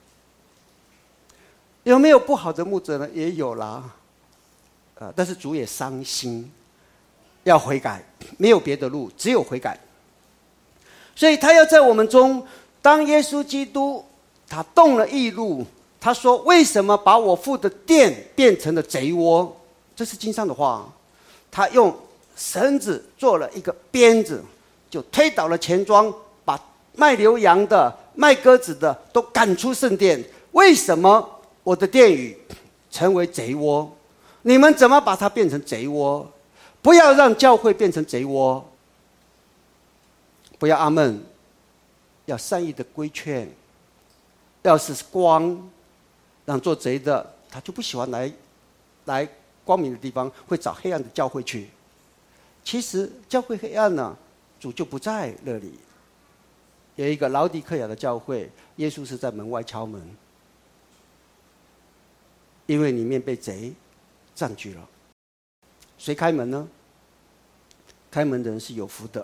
有没有不好的牧者呢？也有啦，呃，但是主也伤心，要悔改，没有别的路，只有悔改。所以他要在我们中，当耶稣基督他动了义怒，他说：“为什么把我父的殿变成了贼窝？”这是经上的话。他用绳子做了一个鞭子，就推倒了钱庄，把卖牛羊的、卖鸽子的都赶出圣殿。为什么我的殿宇成为贼窝？你们怎么把它变成贼窝？不要让教会变成贼窝。不要阿们，要善意的规劝。要是光让做贼的，他就不喜欢来来光明的地方，会找黑暗的教会去。其实教会黑暗呢，主就不在那里。有一个劳迪克亚的教会，耶稣是在门外敲门，因为里面被贼占据了。谁开门呢？开门的人是有福的。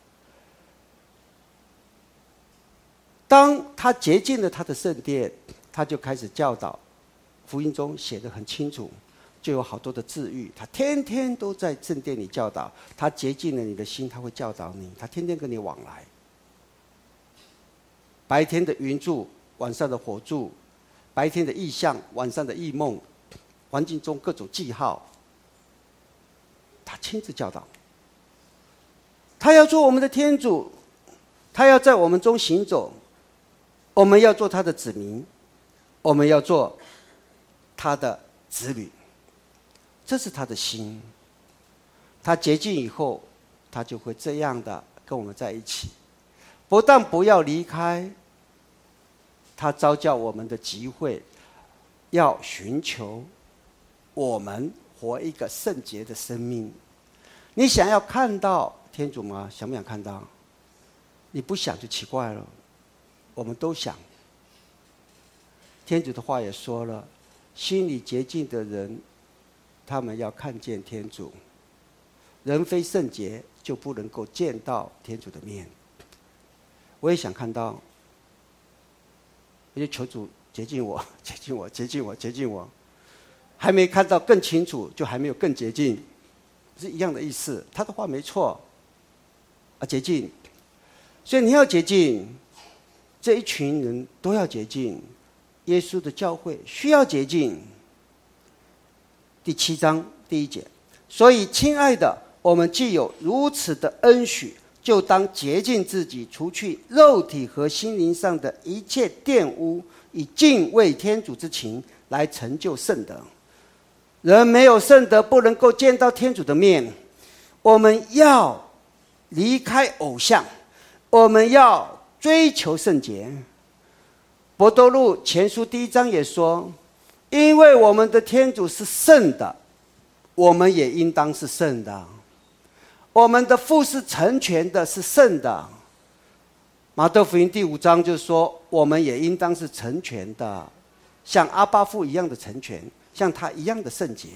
当他洁净了他的圣殿，他就开始教导。福音中写得很清楚，就有好多的治愈。他天天都在圣殿里教导，他洁净了你的心，他会教导你，他天天跟你往来。白天的云柱，晚上的火柱，白天的异象，晚上的异梦，环境中各种记号，他亲自教导。他要做我们的天主，他要在我们中行走，我们要做他的子民，我们要做他的子女，这是他的心。他洁净以后，他就会这样的跟我们在一起。不但不要离开他召叫我们的集会，要寻求我们活一个圣洁的生命。你想要看到天主吗？想不想看到？你不想就奇怪了。我们都想。天主的话也说了，心里洁净的人，他们要看见天主。人非圣洁，就不能够见到天主的面。我也想看到，我就求主洁净我，洁净我，洁净我，洁净我。还没看到更清楚，就还没有更洁净，是一样的意思。他的话没错，啊，洁净。所以你要洁净，这一群人都要洁净。耶稣的教会需要洁净。第七章第一节，所以亲爱的，我们既有如此的恩许，就当洁净自己，除去肉体和心灵上的一切玷污，以敬畏天主之情来成就圣德。人没有圣德，不能够见到天主的面。我们要离开偶像，我们要追求圣洁。伯多禄前书第一章也说，因为我们的天主是圣的，我们也应当是圣的。我们的父是成全的，是圣的。马窦福音第五章就说，我们也应当是成全的，像阿爸父一样的成全，像他一样的圣洁。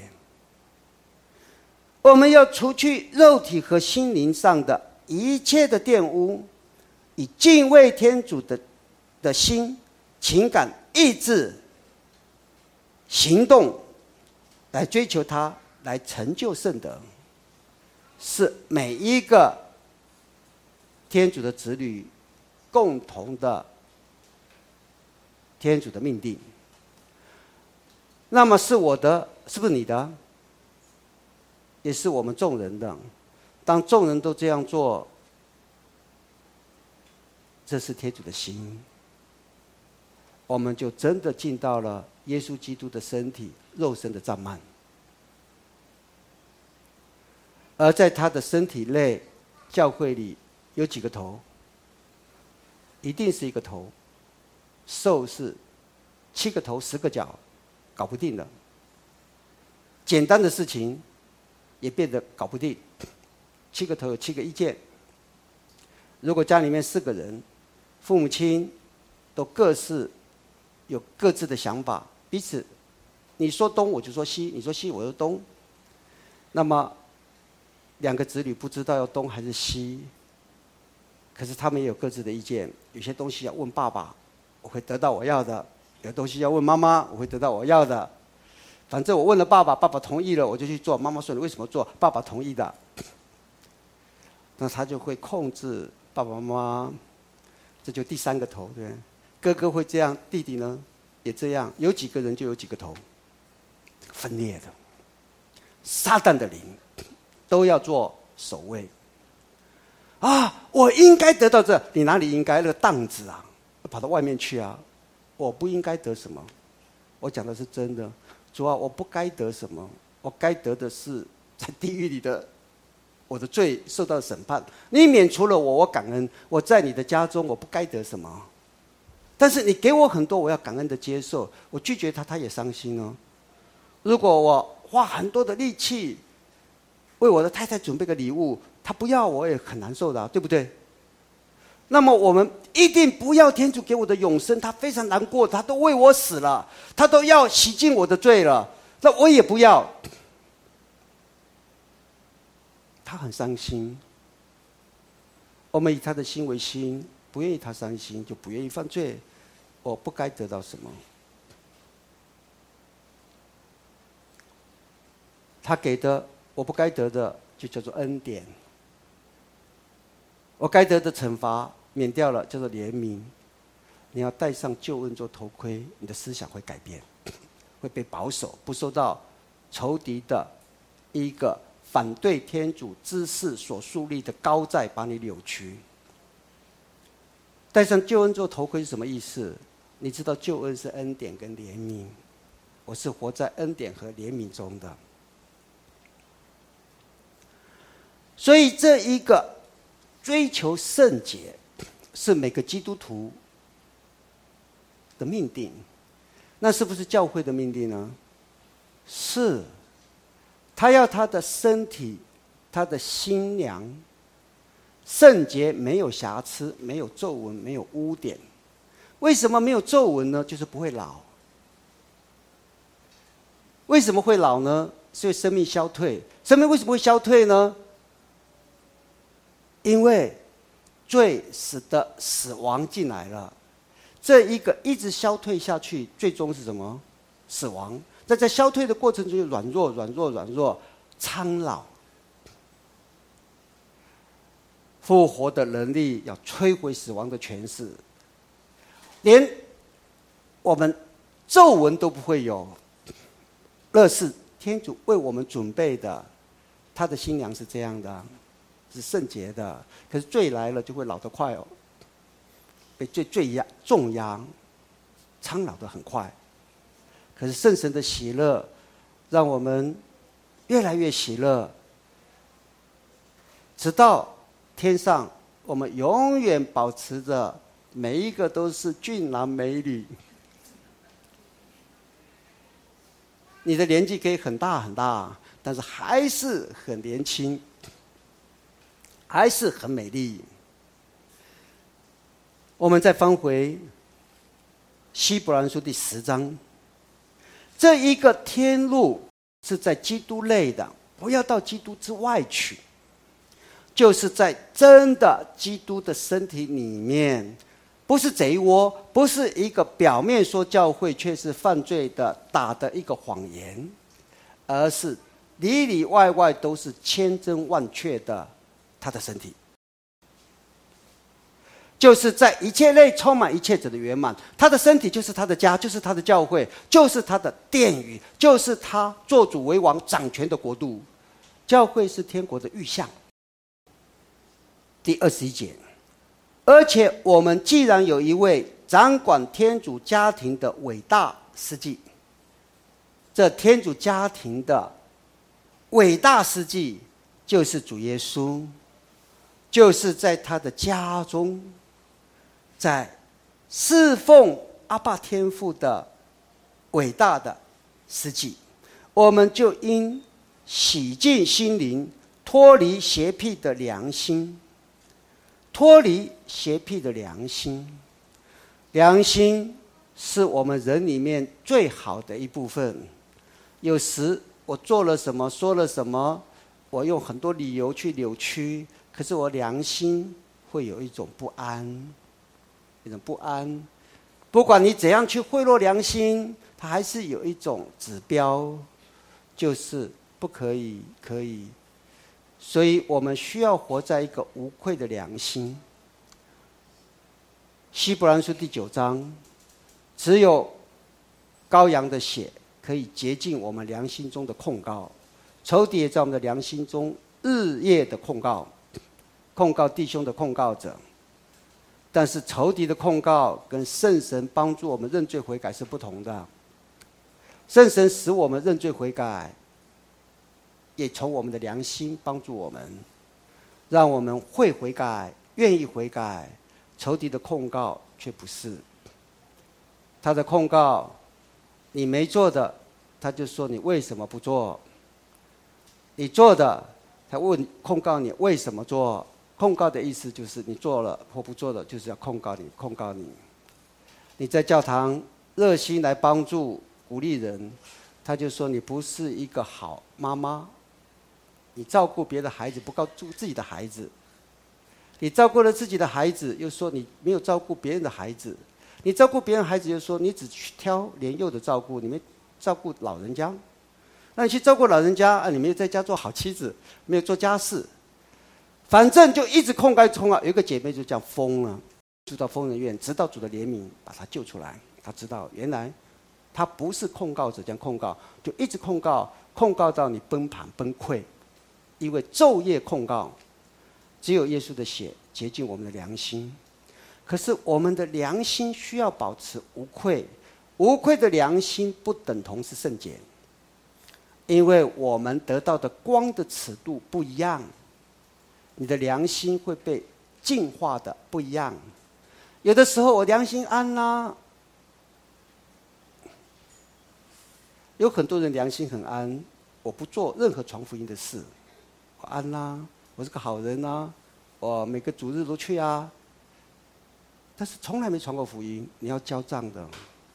我们要除去肉体和心灵上的一切的玷污，以敬畏天主的的心、情感、意志、行动来追求他，来成就圣德。是每一个天主的子女共同的天主的命定。那么是我的，是不是你的？也是我们众人的。当众人都这样做，这是天主的心，我们就真的进到了耶稣基督的身体肉身的帐幔。 而在他的身体内，教会里有几个头？一定是一个头。兽是七个头十个脚，搞不定的。简单的事情也变得搞不定。七个头有七个意见。如果家里面四个人，父母亲都各自有各自的想法，彼此你说东我就说西，你说西我说东，那么两个子女不知道要东还是西，可是他们也有各自的意见。有些东西要问爸爸，我会得到我要的；有东西要问妈妈，我会得到我要的。反正我问了爸爸，爸爸同意了，我就去做。妈妈说你为什么做？爸爸同意的。那他就会控制爸爸妈妈，这就第三个头，对不对？哥哥会这样，弟弟呢也这样。有几个人就有几个头，分裂的。撒旦的灵都要做守卫。啊，我应该得到这，你哪里应该？那个当子啊，跑到外面去啊！我不应该得什么，我讲的是真的。主啊，我不该得什么，我该得的是在地狱里的我的罪受到审判。你免除了我，我感恩。我在你的家中，我不该得什么，但是你给我很多，我要感恩的接受。我拒绝他，他也伤心哦。如果我花很多的力气为我的太太准备个礼物，他不要我也很难受的、啊，对不对？那么我们一定不要天主给我的永生，他非常难过，他都为我死了，他都要洗净我的罪了，那我也不要。他很伤心。我们以他的心为心，不愿意他伤心，就不愿意犯罪。我不该得到什么，他给的我不该得的，就叫做恩典。我该得的惩罚免掉了，叫做怜悯。你要戴上救恩做头盔，你的思想会改变，会被保守，不受到仇敌的一个反对天主之事所树立的高寨把你扭曲。戴上救恩做头盔是什么意思？你知道救恩是恩典跟怜悯，我是活在恩典和怜悯中的。所以这一个追求圣洁是每个基督徒的命定。那是不是教会的命令呢？是。他要他的身体，他的新娘圣洁，没有瑕疵，没有皱纹，没有污点。为什么没有皱纹呢？就是不会老。为什么会老呢？是因为生命消退。生命为什么会消退呢？因为罪使得死亡进来了，这一个一直消退下去，最终是什么？死亡。在在消退的过程中，软弱、软弱、软弱，苍老。复活的能力要摧毁死亡的权势，连我们皱纹都不会有。那是天主为我们准备的，他的新娘是这样的。是圣洁的，可是罪来了就会老得快哦，被罪罪压重压，苍老得很快。可是圣神的喜乐，让我们越来越喜乐，直到天上，我们永远保持着每一个都是俊男美女。你的年纪可以很大很大，但是还是很年轻。还是很美丽。我们再翻回希伯来书第十章，这一个天路是在基督内的，不要到基督之外去，就是在真的基督的身体里面，不是贼窝，不是一个表面说教会却是犯罪的打的一个谎言，而是里里外外都是千真万确的他的身体，就是在一切内充满一切者的圆满。他的身体就是他的家，就是他的教会，就是他的殿宇，就是他做主为王掌权的国度。教会是天国的预象。第二十一节，而且我们既然有一位掌管天主家庭的伟大司祭，这天主家庭的伟大司祭就是主耶稣，就是在他的家中，在侍奉阿爸天父的伟大的实际，我们就应洗净心灵，脱离邪僻的良心，脱离邪僻的良心。良心是我们人里面最好的一部分。有时我做了什么，说了什么，我用很多理由去扭曲，可是我良心会有一种不安，一种不安。不管你怎样去贿赂良心，它还是有一种指标，就是不可以，可以。所以我们需要活在一个无愧的良心。希伯来书第九章，只有羔羊的血可以洁净我们良心中的控告，仇敌也在我们的良心中日夜的控告，控告弟兄的控告者。但是仇敌的控告跟圣神帮助我们认罪悔改是不同的。圣神使我们认罪悔改，也从我们的良心帮助我们，让我们会悔改，愿意悔改。仇敌的控告却不是，他的控告你没做的，他就说你为什么不做；你做的，他问控告你为什么做。控告的意思就是你做了或不做的，就是要控告你，控告你。你在教堂热心来帮助鼓励人，他就说你不是一个好妈妈，你照顾别的孩子不照顾自己的孩子，你照顾了自己的孩子，又说你没有照顾别人的孩子，你照顾别人孩子又说你只挑年幼的照顾，你没照顾老人家。那你去照顾老人家啊，你没有在家做好妻子，没有做家事，反正就一直控告控告。有一个姐妹就这样疯了，住到疯人院，直到主的怜悯把她救出来。她知道原来她不是控告者，这样控告就一直控告，控告到你崩盘崩溃，因为昼夜控告。只有耶稣的血洁净我们的良心，可是我们的良心需要保持无愧。无愧的良心不等同是圣洁，因为我们得到的光的尺度不一样，你的良心会被净化的不一样。有的时候我良心安啦，有很多人良心很安，我不做任何传福音的事，我安啦，我是个好人啊，我每个主日都去啊，但是从来没传过福音，你要交账的。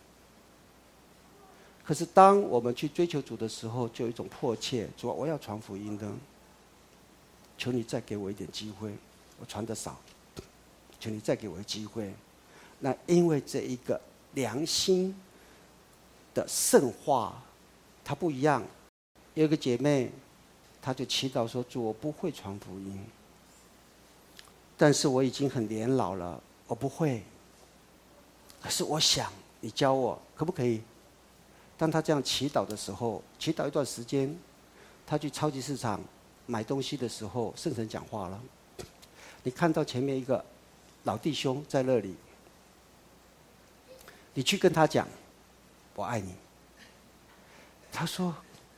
可是当我们去追求主的时候，就有一种迫切，主啊，我要传福音的，求你再给我一点机会，我传得少，求你再给我一机会。那因为这一个良心的圣化，它不一样。有一个姐妹，她就祈祷说：主，我不会传福音，但是我已经很年老了，我不会。可是我想你教我，可不可以？当他这样祈祷的时候，祈祷一段时间，他去超级市场买东西的时候，圣神讲话了。你看到前面一个老弟兄在那里，你去跟他讲：我爱你。他说：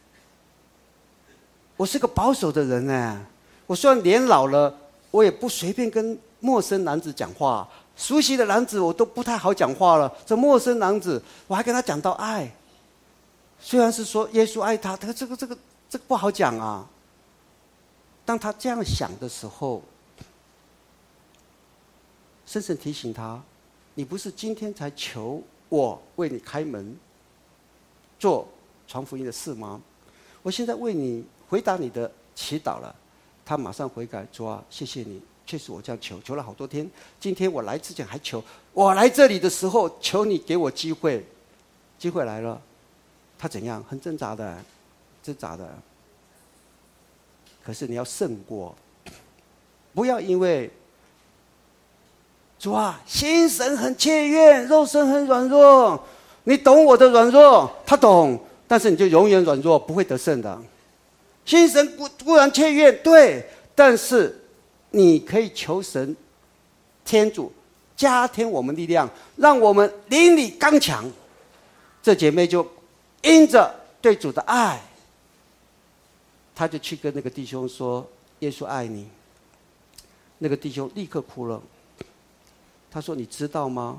我是个保守的人哎，我虽然年老了，我也不随便跟陌生男子讲话，熟悉的男子我都不太好讲话了，这陌生男子我还跟他讲到爱。虽然是说耶稣爱他，但这个这个这个不好讲啊。当他这样想的时候，深深提醒他：你不是今天才求我为你开门做传福音的事吗？我现在为你回答你的祈祷了。他马上悔改，主啊，谢谢你，确实我这样求，求了好多天。今天我来之前还求，我来这里的时候求你给我机会，机会来了。他怎样？很挣扎的，挣扎的。可是你要胜过，不要因为主啊，心神很切愿，肉身很软弱，你懂我的软弱，他懂，但是你就永远软弱，不会得胜的。心神固固然切愿，对，但是你可以求神天主加添我们力量，让我们灵里刚强。这姐妹就因着对主的爱，他就去跟那个弟兄说： 耶稣爱你。那个弟兄立刻哭了，他说：“你知道吗？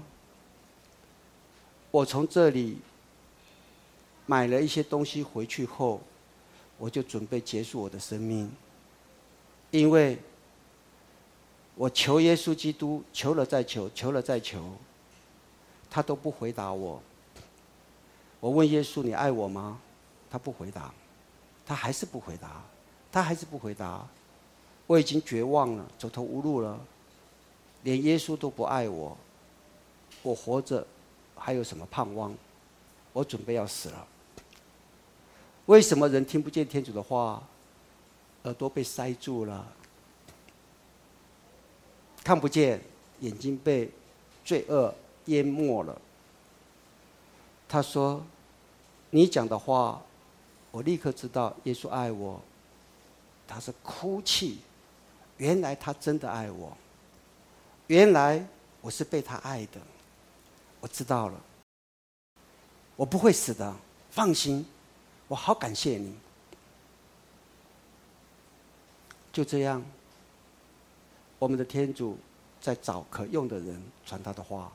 我从这里买了一些东西回去后，我就准备结束我的生命，因为我求耶稣基督，求了再求，求了再求，他都不回答我。我问耶稣：你爱我吗？他不回答，他还是不回答，他还是不回答。我已经绝望了，走投无路了，连耶稣都不爱我，我活着还有什么盼望？我准备要死了。为什么人听不见天主的话？耳朵被塞住了，看不见，眼睛被罪恶淹没了。他说：你讲的话，我立刻知道耶稣爱我。他是哭泣，原来他真的爱我，原来我是被他爱的，我知道了，我不会死的，放心，我好感谢你。就这样，我们的天主在找可用的人传他的话，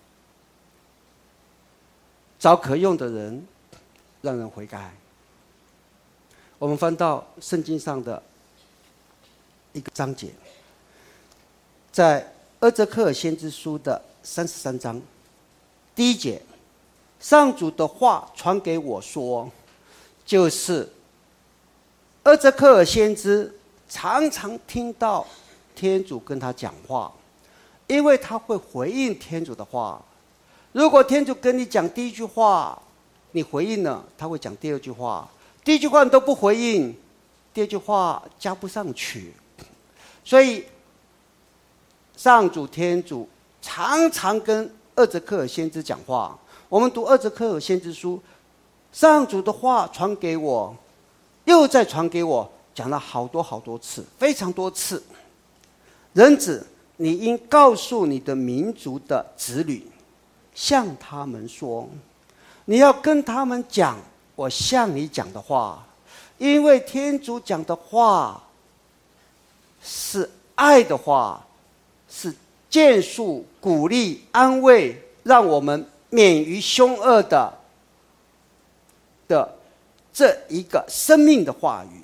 找可用的人，让人悔改。我们翻到圣经上的一个章节，在阿则克尔先知书的三十三章第一节，上主的话传给我说，就是阿则克尔先知常常听到天主跟他讲话，因为他会回应天主的话。如果天主跟你讲第一句话，你回应了，他会讲第二句话，第一句话你都不回应，第二句话加不上去。所以上主天主常常跟阿则克尔先知讲话。我们读阿则克尔先知书，上主的话传给我，又再传给我，讲了好多好多次，非常多次。人子，你应告诉你的民族的子女，向他们说，你要跟他们讲我向你讲的话，因为天主讲的话是爱的话，是建树、鼓励、安慰，让我们免于凶恶的的这一个生命的话语。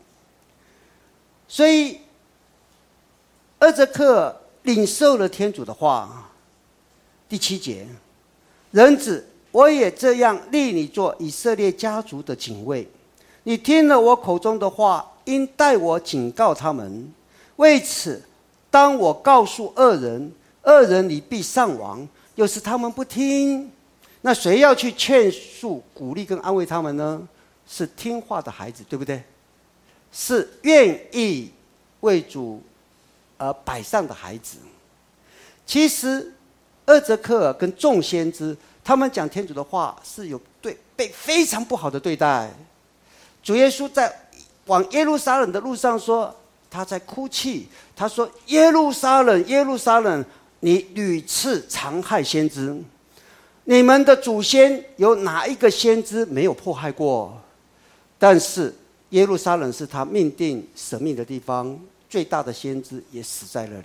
所以阿则克尔领受了天主的话。第七节，人子，我也这样立你做以色列家族的警卫，你听了我口中的话，应代我警告他们。为此，当我告诉恶人，恶人你必丧亡，又是他们不听，那谁要去劝诉、鼓励跟安慰他们呢？是听话的孩子，对不对？是愿意为主而摆上的孩子。其实阿则克尔跟众先知，他们讲天主的话是有对被非常不好的对待。主耶稣在往耶路撒冷的路上说，他在哭泣，他说：耶路撒冷，耶路撒冷，你屡次残害先知，你们的祖先有哪一个先知没有迫害过？但是耶路撒冷是他命定舍命的地方，最大的先知也死在那里。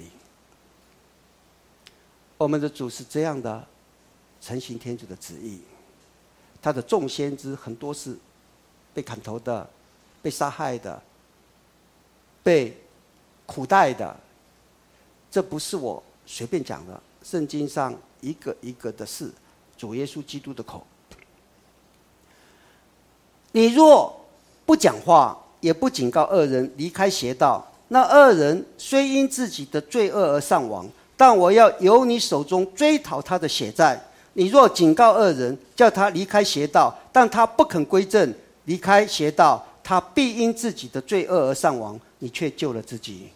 我们的主是这样的承行天主的旨意，他的众先知很多是被砍头的，被杀害的，被苦待的。这不是我随便讲的，圣经上一个一个的是主耶稣基督的口。你若不讲话，也不警告恶人离开邪道，那恶人虽因自己的罪恶而丧亡，但我要由你手中追讨他的血债。你若警告恶人，叫他离开邪道，但他不肯归正，离开邪道，他必因自己的罪恶而丧亡，你却救了自己。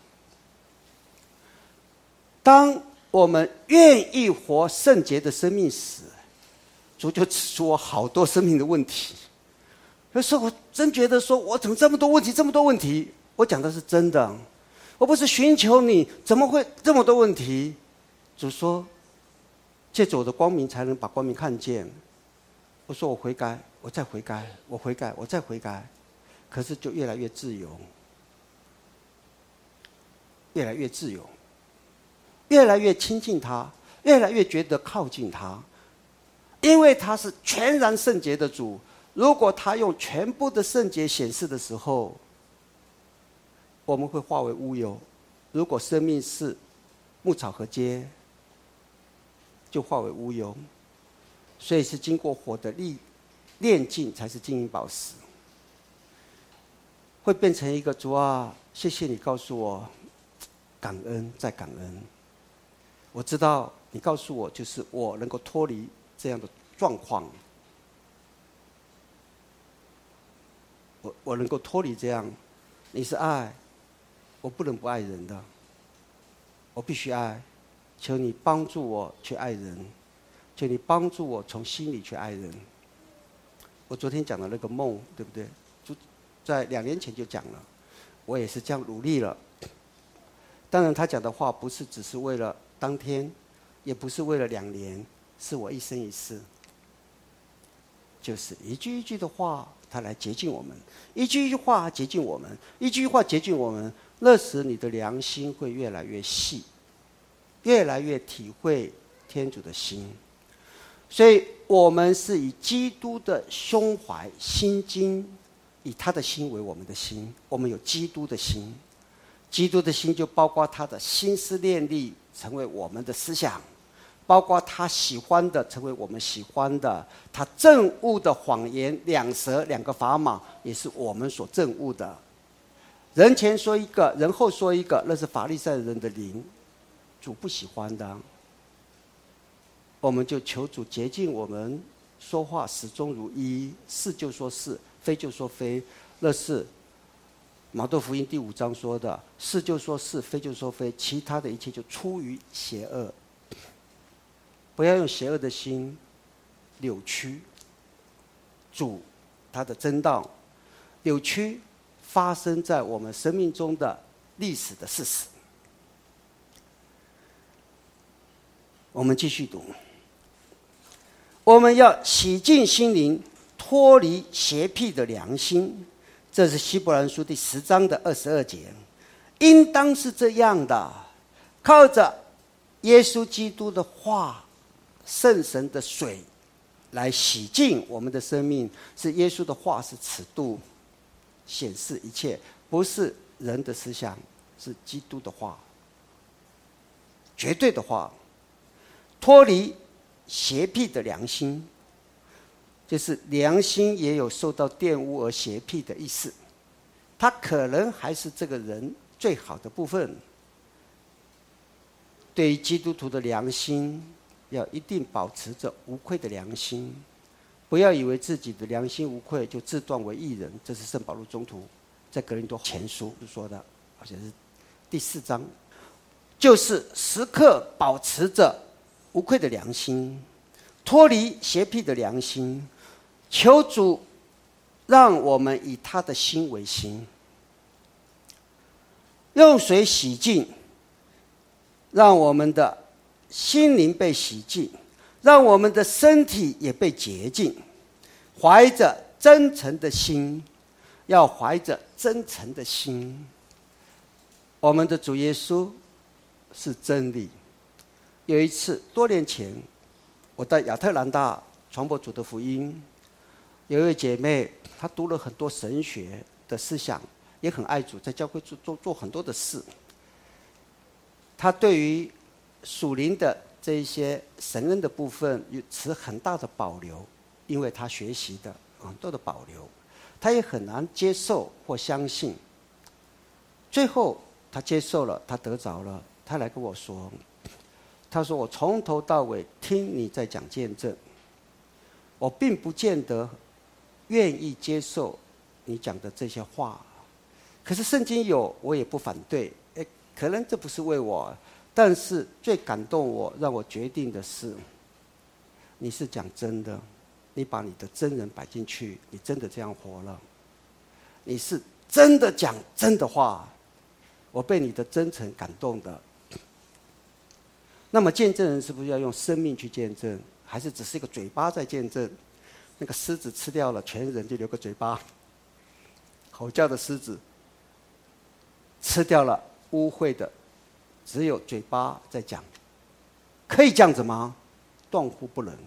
当我们愿意活圣洁的生命时，主就指出我好多生命的问题。有时候我真觉得说，我怎么这么多问题，这么多问题？我讲的是真的，我不是寻求你，怎么会这么多问题？主说，借着我的光明才能把光明看见。我说我悔改，我再悔改，我悔改，我再悔改，可是就越来越自由。 越来越自由，越来越亲近他，越来越觉得靠近他，因为他是全然圣洁的主。如果他用全部的圣洁显示的时候，我们会化为乌有；如果生命是牧草和秸，就化为乌有。所以是经过火的炼炼净，才是金银宝石，会变成一个主啊，谢谢你告诉我感恩再感恩。我知道你告诉我，就是我能够脱离这样的状况，我我能够脱离这样。你是爱，我不能不爱人的，我必须爱。求你帮助我去爱人，求你帮助我从心里去爱人。我昨天讲的那个梦，对不对？就在两年前就讲了，我也是这样努力了。当然他讲的话不是只是为了当天，也不是为了两年，是我一生一世。就是一句一句的话，他来洁净我们，一句一句话洁净我们，一句一句话洁净我们。那时你的良心会越来越细，越来越体会天主的心。所以我们是以基督的胸怀心经，以他的心为我们的心。我们有基督的心，基督的心就包括他的心思念力成为我们的思想，包括他喜欢的成为我们喜欢的，他憎恶的谎言两舌两个砝码也是我们所憎恶的。人前说一个，人后说一个，那是法利赛人的灵，主不喜欢的。我们就求主洁净我们，说话始终如一，是就说是，非就说非。那是马窦福音第五章说的，是就说是，非就说非，其他的一切就出于邪恶。不要用邪恶的心扭曲主他的真道，扭曲发生在我们生命中的历史的事实。我们继续读，我们要洗净心灵，脱离邪僻的良心。这是希伯来书第十章的二十二节。应当是这样的，靠着耶稣基督的话，圣神的水来洗净我们的生命。是耶稣的话是尺度，显示一切，不是人的思想，是基督的话，绝对的话。脱离邪僻的良心，就是良心也有受到玷污而邪僻的意思。他可能还是这个人最好的部分。对于基督徒的良心，要一定保持着无愧的良心，不要以为自己的良心无愧就自断为义人。这是圣保禄宗徒在格林多前书说的，而且是第四章，就是时刻保持着无愧的良心，脱离邪僻的良心，求主让我们以他的心为心，用水洗净，让我们的心灵被洗净，让我们的身体也被洁净。怀着真诚的心，要怀着真诚的心。我们的主耶稣是真理。有一次多年前，我在亚特兰大传播主的福音，有一位姐妹，她读了很多神学的思想，也很爱主，在教会做做做很多的事。她对于属灵的这一些神恩的部分有持很大的保留，因为她学习的很多的保留，她也很难接受或相信。最后她接受了，她得着了，她来跟我说，她说我从头到尾听你在讲见证，我并不见得愿意接受你讲的这些话，可是圣经有，我也不反对。诶，可能这不是为我，但是最感动我让我决定的是，你是讲真的，你把你的真人摆进去，你真的这样活了，你是真的讲真的话，我被你的真诚感动的。那么见证人是不是要用生命去见证，还是只是一个嘴巴在见证？那个狮子吃掉了，全人就留个嘴巴，吼叫的狮子吃掉了污秽的只有嘴巴在讲，可以这样子吗？断乎不能。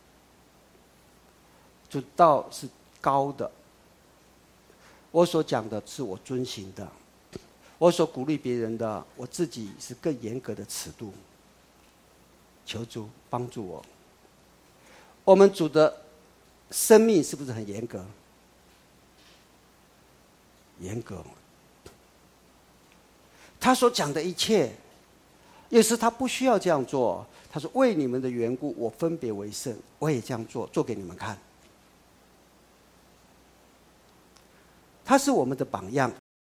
主道是高的，我所讲的是我遵行的，我所鼓励别人的，我自己是更严格的尺度。求主帮助我。我们主的生命是不是很严格？严格。他所讲的一切，有时他不需要这样做。他说：“为你们的缘故，我分别为圣，我也这样做，做给你们看。”他是我们的榜样，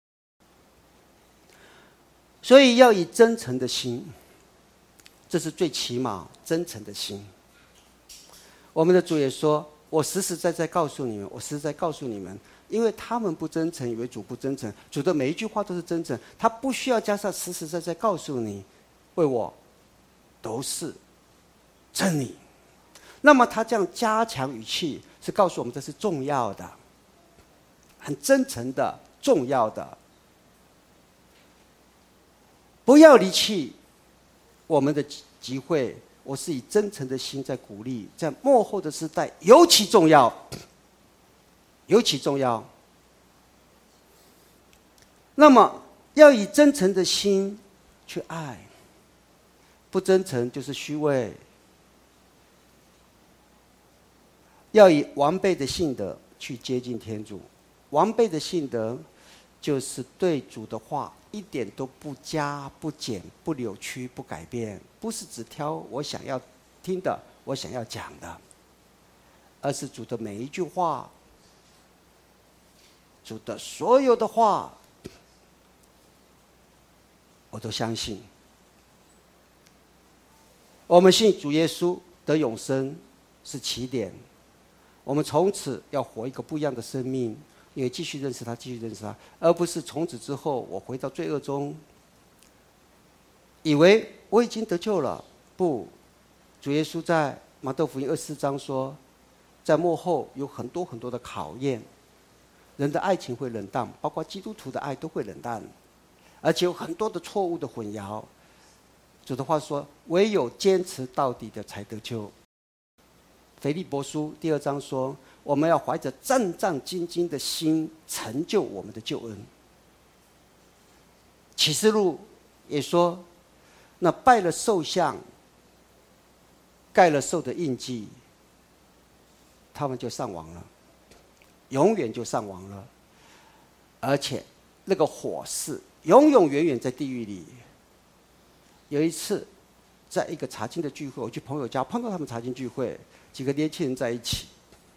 所以要以真诚的心，这是最起码真诚的心。我们的主也说：“我实实在在告诉你们，我实在告诉你们，因为他们不真诚，以为主不真诚。主的每一句话都是真诚，他不需要加上实实在在告诉你，为我都是真理。”那么他这样加强语气，是告诉我们这是重要的。很真诚的，重要的，不要离弃我们的集会。我是以真诚的心在鼓励，在末后的时代尤其重要，尤其重要。那么要以真诚的心去爱，不真诚就是虚伪。要以完备的信德去接近天主。完备的信德，就是对主的话一点都不加、不减、不扭曲、不改变，不是只挑我想要听的、我想要讲的，而是主的每一句话，主的所有的话，我都相信。我们信主耶稣得永生是起点，我们从此要活一个不一样的生命。也继续认识他，继续认识他，而不是从此之后我回到罪恶中，以为我已经得救了。不，主耶稣在马太福音二十四章说，在末后有很多很多的考验，人的爱情会冷淡，包括基督徒的爱都会冷淡，而且有很多的错误的混淆。主的话说，唯有坚持到底的才得救。腓立比书第二章说，我们要怀着战战兢兢的心成就我们的救恩。启示录也说，那拜了兽像，盖了兽的印记，他们就上网了，永远就上网了。而且那个火势永永远远在地狱里。有一次在一个查经的聚会，我去朋友家碰到他们查经聚会，几个年轻人在一起，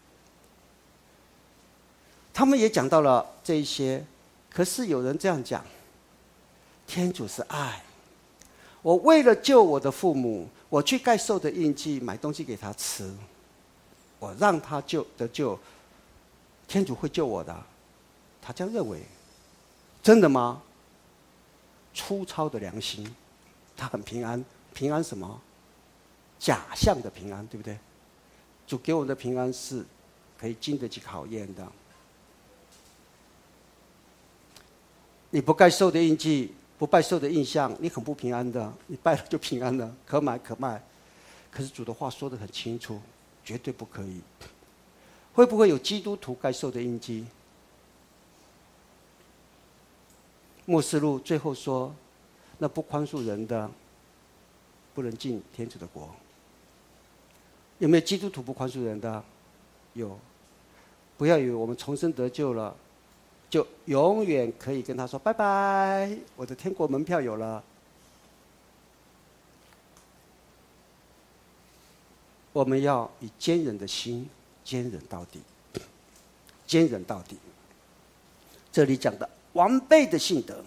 他们也讲到了这一些。可是有人这样讲，天主是爱，我为了救我的父母，我去盖兽的印记，买东西给他吃，我让他救得救，天主会救我的。他这样认为，真的吗？粗糙的良心，他很平安。平安什么？假象的平安，对不对？主给我们的平安是可以经得起考验的。你不盖兽的印记，不拜兽的印象，你很不平安的。你拜了就平安了，可买可卖。可是主的话说得很清楚，绝对不可以。会不会有基督徒盖兽的印记？默示录最后说，那不宽恕人的，不能进天主的国。有没有基督徒不宽恕人的？有。不要以为我们重生得救了，就永远可以跟他说拜拜，我的天国门票有了。我们要以坚忍的心，坚忍到底，坚忍到底。这里讲的完备的信德，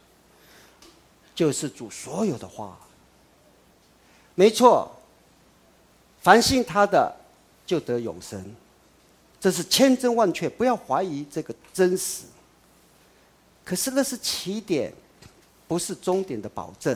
就是主所有的话。没错，凡信他的就得永生，这是千真万确，不要怀疑这个真实。可是那是起点，不是终点的保证。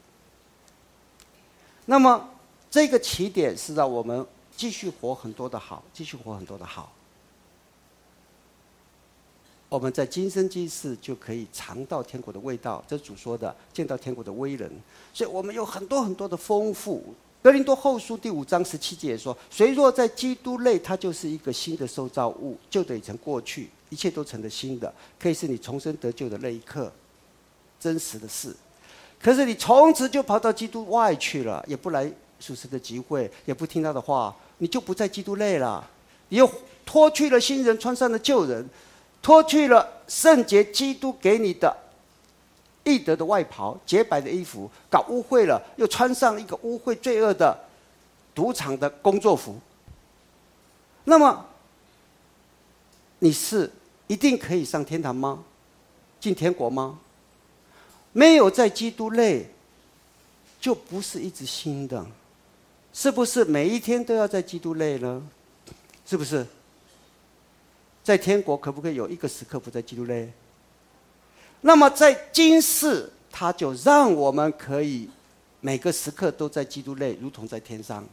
那么这个起点是让我们继续活很多的好，继续活很多的好。 我们在今生今世就可以尝到天国的味道，这是主说的，见到天国的威能。所以我们有很多很多的丰富。哥林多后书第五章十七节说：谁若在基督内，他就是一个新的受造物，旧的已成过去，一切都成了新的。可以是你重生得救的那一刻真实的事。可是你从此就跑到基督外去了，也不来属神的集会，也不听他的话，你就不在基督内了。你又脱去了新人，穿上了旧人，脱去了圣洁基督给你的义德的外袍，洁白的衣服，搞污秽了，又穿上一个污秽罪恶的赌场的工作服。那么你是一定可以上天堂吗？进天国吗？没有在基督内，就不是一直新的。是不是每一天都要在基督内呢？是不是？在天国可不可以有一个时刻不在基督内？那么在今世，他就让我们可以每个时刻都在基督内，如同在天上。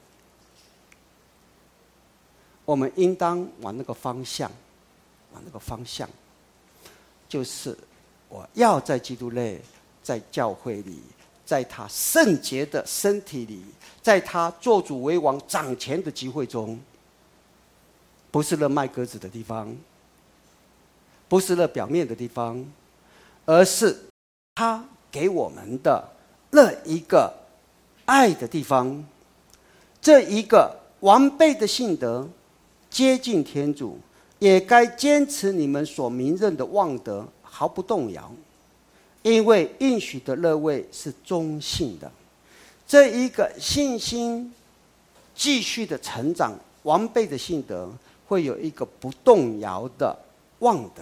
我们应当往那个方向，往那个方向，就是我要在基督内，在教会里，在他圣洁的身体里，在他做主为王掌权的集会中，不是那卖鸽子的地方，不是那表面的地方，而是他给我们的那一个爱的地方，这一个完备的信德，接近天主，也该坚持你们所明认的望德，毫不动摇，因为应许的那位是忠信的。这一个信心继续的成长，完备的信德，会有一个不动摇的望德。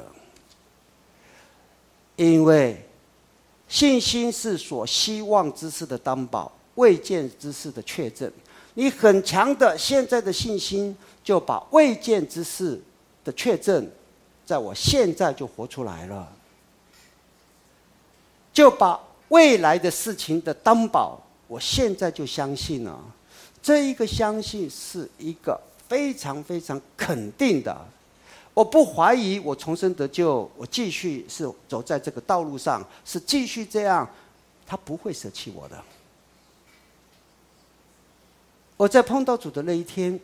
因为信心是所希望之事的担保，未见之事的确证。你很强的现在的信心，就把未见之事的确证，在我现在就活出来了，就把未来的事情的担保，我现在就相信了。这一个相信是一个非常非常肯定的。我不怀疑我重生得救，我继续是走在这个道路上，是继续这样，他不会舍弃我的。我在碰到主的那一天，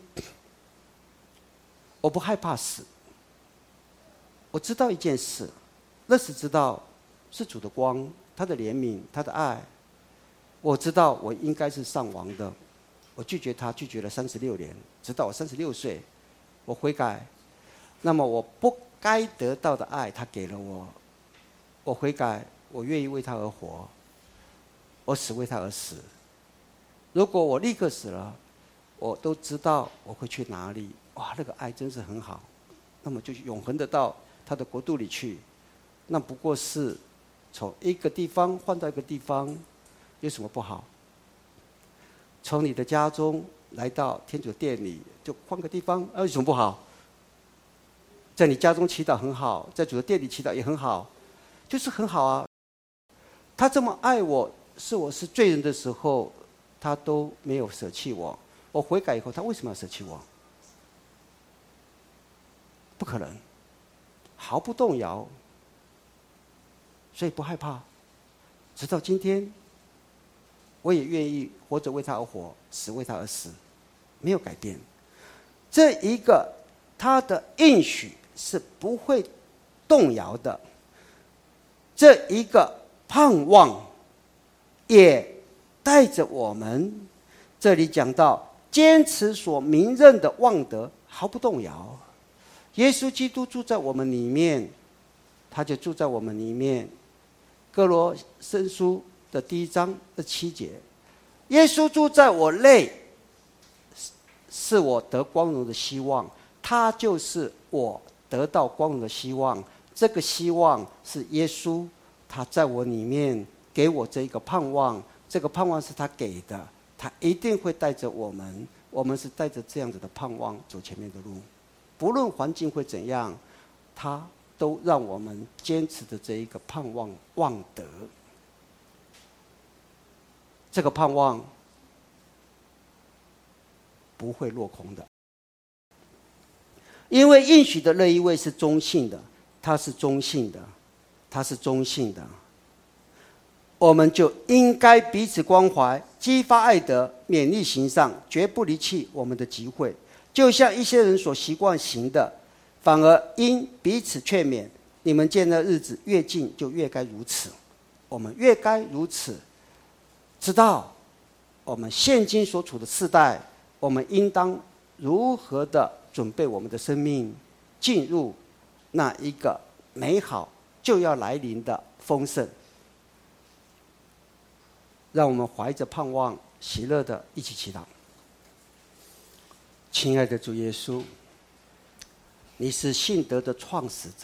我不害怕死。我知道一件事，那时知道是主的光，他的怜悯，他的爱。我知道我应该是上王的，我拒绝他，拒绝了三十六年，直到我三十六岁，我悔改。那么我不该得到的爱，他给了我，我悔改，我愿意为他而活，我死为他而死。如果我立刻死了，我都知道我会去哪里。哇，那个爱真是很好，那么就永恒的到他的国度里去。那不过是从一个地方换到一个地方，有什么不好？从你的家中来到天主殿里，就换个地方，有什么不好？在你家中祈祷很好，在主的殿里祈祷也很好，就是很好啊。他这么爱我，是我是罪人的时候，他都没有舍弃我。我悔改以后，他为什么要舍弃我？不可能，毫不动摇。所以不害怕，直到今天，我也愿意活着为他而活，死为他而死，没有改变。这一个他的应许是不会动摇的，这一个盼望也带着我们。这里讲到坚持所明认的望德，毫不动摇。耶稣基督住在我们里面，他就住在我们里面。哥罗森书的第一章的七节，耶稣住在我内，是我得光荣的希望，他就是我得到光荣的希望。这个希望是耶稣，他在我里面给我这一个盼望，这个盼望是他给的，他一定会带着我们，我们是带着这样子的盼望走前面的路，不论环境会怎样，他都让我们坚持的这一个盼望望德。这个盼望不会落空的，因为应许的那一位是忠信的， 它是中性的，它是中性的。我们就应该彼此关怀，激发爱德，勉励行善，绝不离弃我们的集会。就像一些人所习惯行的，反而应彼此劝勉。你们见的日子越近，就越该如此。我们越该如此，知道我们现今所处的世代，我们应当如何的准备我们的生命，进入那一个美好就要来临的丰盛。让我们怀着盼望、喜乐的一起祈祷。亲爱的主耶稣，你是信德的创始者，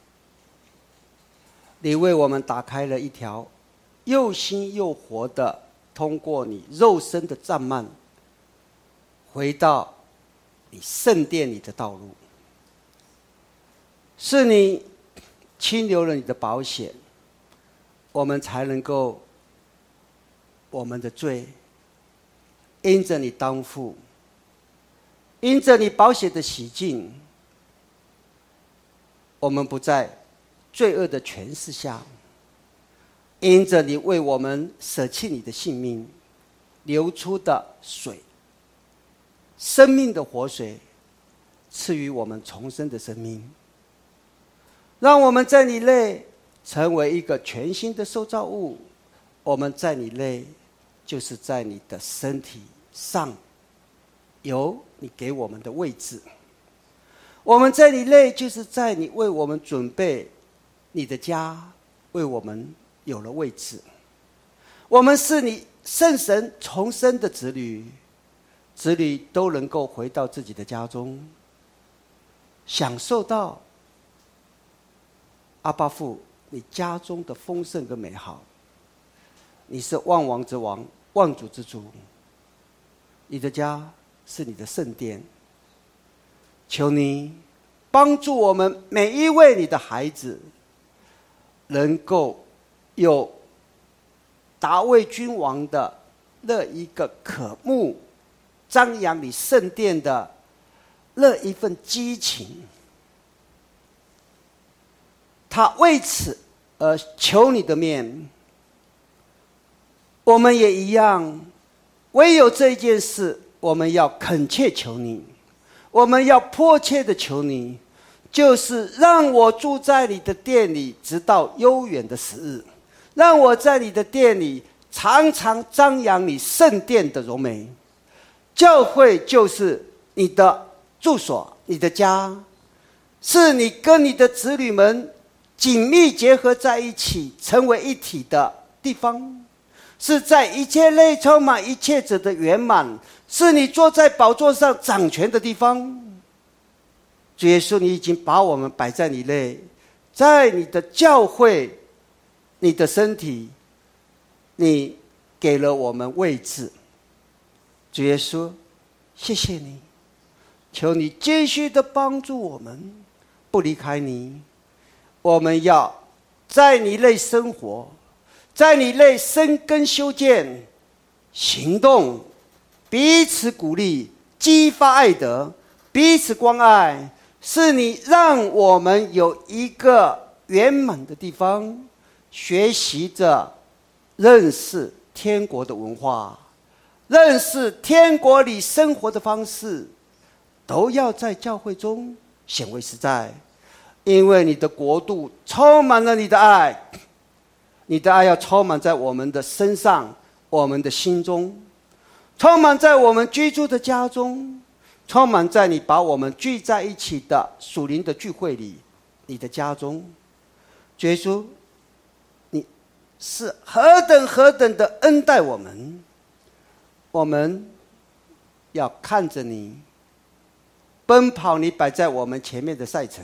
你为我们打开了一条又新又活的，通过你肉身的战幔，回到你圣殿里的道路。是你清流了你的宝血，我们才能够我们的罪因着你担负，因着你宝血的洗净，我们不在罪恶的权势下，因着你为我们舍弃你的性命，流出的水，生命的活水，赐予我们重生的生命，让我们在你内成为一个全新的受造物。我们在你内，就是在你的身体上有你给我们的位置。我们在你内，就是在你为我们准备你的家，为我们有了位置。我们是你圣神重生的子女，子女都能够回到自己的家中，享受到阿爸父你家中的丰盛跟美好。你是万王之王，万主之主，你的家是你的圣殿。求你帮助我们每一位你的孩子，能够有大卫君王的那一个渴慕张扬你圣殿的那一份激情。他为此而求你的面，我们也一样。唯有这一件事，我们要恳切求你，我们要迫切的求你，就是让我住在你的殿里，直到悠远的时日，让我在你的殿里常常张扬你圣殿的荣美。教会就是你的住所，你的家，是你跟你的子女们紧密结合在一起，成为一体的地方，是在一切内充满一切者的圆满，是你坐在宝座上掌权的地方。主耶稣，你已经把我们摆在你内，在你的教会，你的身体，你给了我们位置。主耶稣，谢谢你，求你继续的帮助我们，不离开你。我们要在你内生活，在你内生根修建，行动，彼此鼓励，激发爱德，彼此关爱，是你让我们有一个圆满的地方，学习着认识天国的文化，认识天国里生活的方式，都要在教会中显为实在。因为你的国度充满了你的爱，你的爱要充满在我们的身上，我们的心中，充满在我们居住的家中，充满在你把我们聚在一起的属灵的聚会里，你的家中。主耶稣，你是何等何等的恩待我们，我们要看着你奔跑你摆在我们前面的赛程。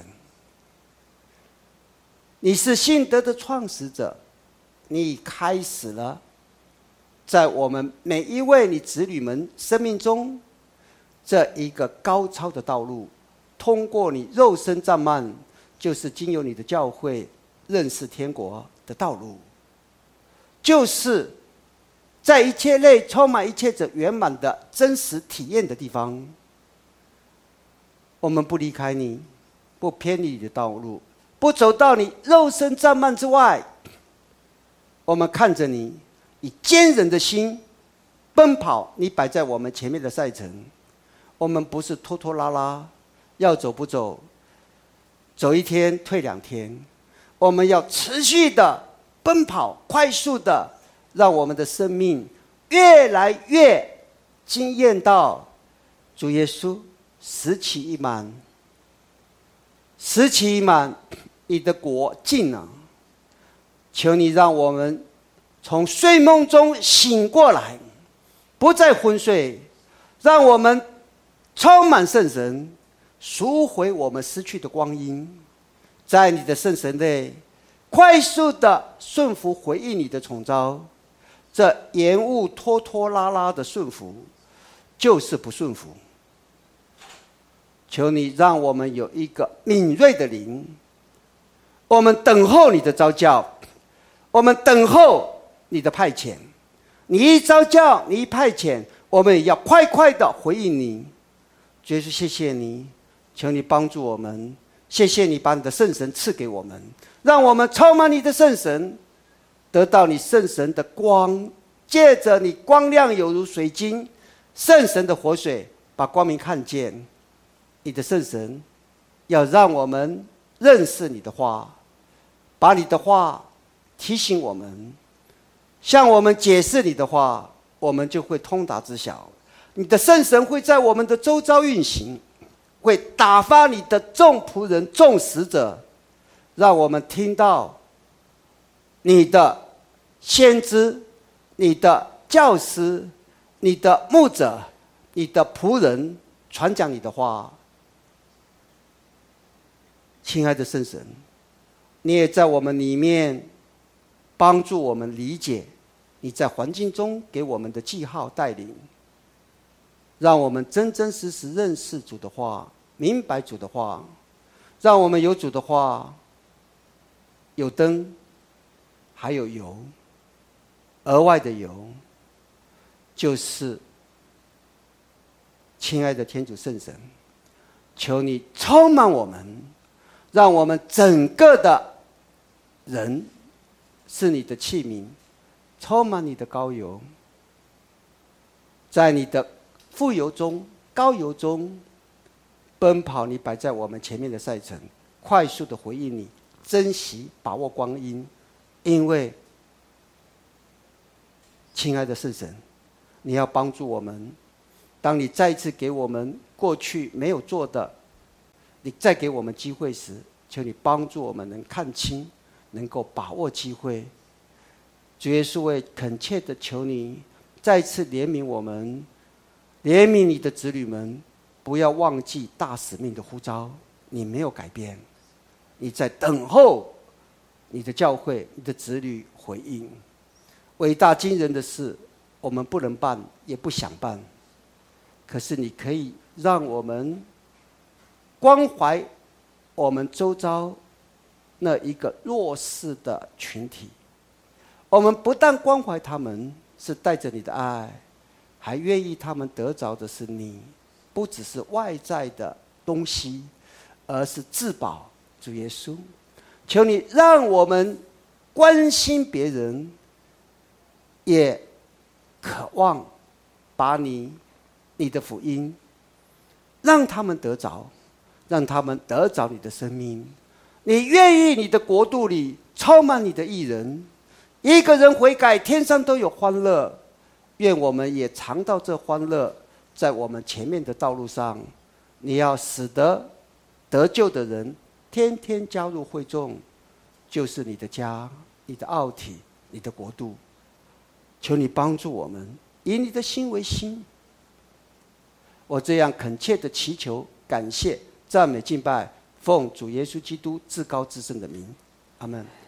你是信德的创始者，你开始了在我们每一位你子女们生命中这一个高超的道路，通过你肉身战幔，就是经由你的教会认识天国的道路，就是在一切内充满一切者圆满的真实体验的地方。我们不离开你，不偏离你的道路， 不走到你肉身战幔之外。我们看着你以坚韧的心奔跑你摆在我们前面的赛程。我们不是拖拖拉拉，要走不走，走一天退两天。我们要持续的奔跑，快速的让我们的生命越来越经验到主耶稣时期已满，时期已满，你的国近了。求你让我们从睡梦中醒过来，不再昏睡，让我们充满圣神，赎回我们失去的光阴，在你的圣神内快速的顺服回应你的宠召。这延误拖拖拉拉的顺服就是不顺服。求你让我们有一个敏锐的灵，我们等候你的召叫，我们等候你的派遣。你一召叫，你一派遣，我们也要快快的回应你。主耶稣，谢谢你，求你帮助我们，谢谢你把你的圣神赐给我们，让我们充满你的圣神，得到你圣神的光，借着你光亮有如水晶，圣神的活水把光明看见。你的圣神要让我们认识你的话，把你的话提醒我们，向我们解释你的话，我们就会通达知晓。你的圣神会在我们的周遭运行，会打发你的众仆人众使者，让我们听到你的先知，你的教师，你的牧者，你的仆人传讲你的话。亲爱的圣神，你也在我们里面帮助我们理解你在环境中给我们的记号带领，让我们真真实实认识主的话，明白主的话，让我们有主的话，有灯，还有油，额外的油，就是亲爱的天主圣神，求你充满我们，让我们整个的人是你的器皿，充满你的膏油，在你的富油中膏油中奔跑你摆在我们前面的赛程，快速的回应你，珍惜把握光阴。因为亲爱的圣神，你要帮助我们，当你再一次给我们过去没有做的，你再给我们机会时，求你帮助我们能看清，能够把握机会。主耶稣，我也恳切的求你再次怜悯我们，怜悯你的子女们，不要忘记大使命的呼召。你没有改变，你在等候你的教会，你的子女回应。伟大惊人的事我们不能办，也不想办，可是你可以让我们关怀我们周遭那一个弱势的群体。我们不但关怀他们，是带着你的爱，还愿意他们得着的是你，不只是外在的东西，而是至宝主耶稣。求你让我们关心别人，也渴望把你你的福音让他们得着，让他们得着你的生命。你愿意你的国度里充满你的义人，一个人悔改，天上都有欢乐。愿我们也尝到这欢乐，在我们前面的道路上，你要使得得救的人天天加入会众，就是你的家，你的奥体，你的国度。求你帮助我们，以你的心为心。我这样恳切的祈求、感谢、赞美、敬拜，奉主耶稣基督至高至圣的名，阿们。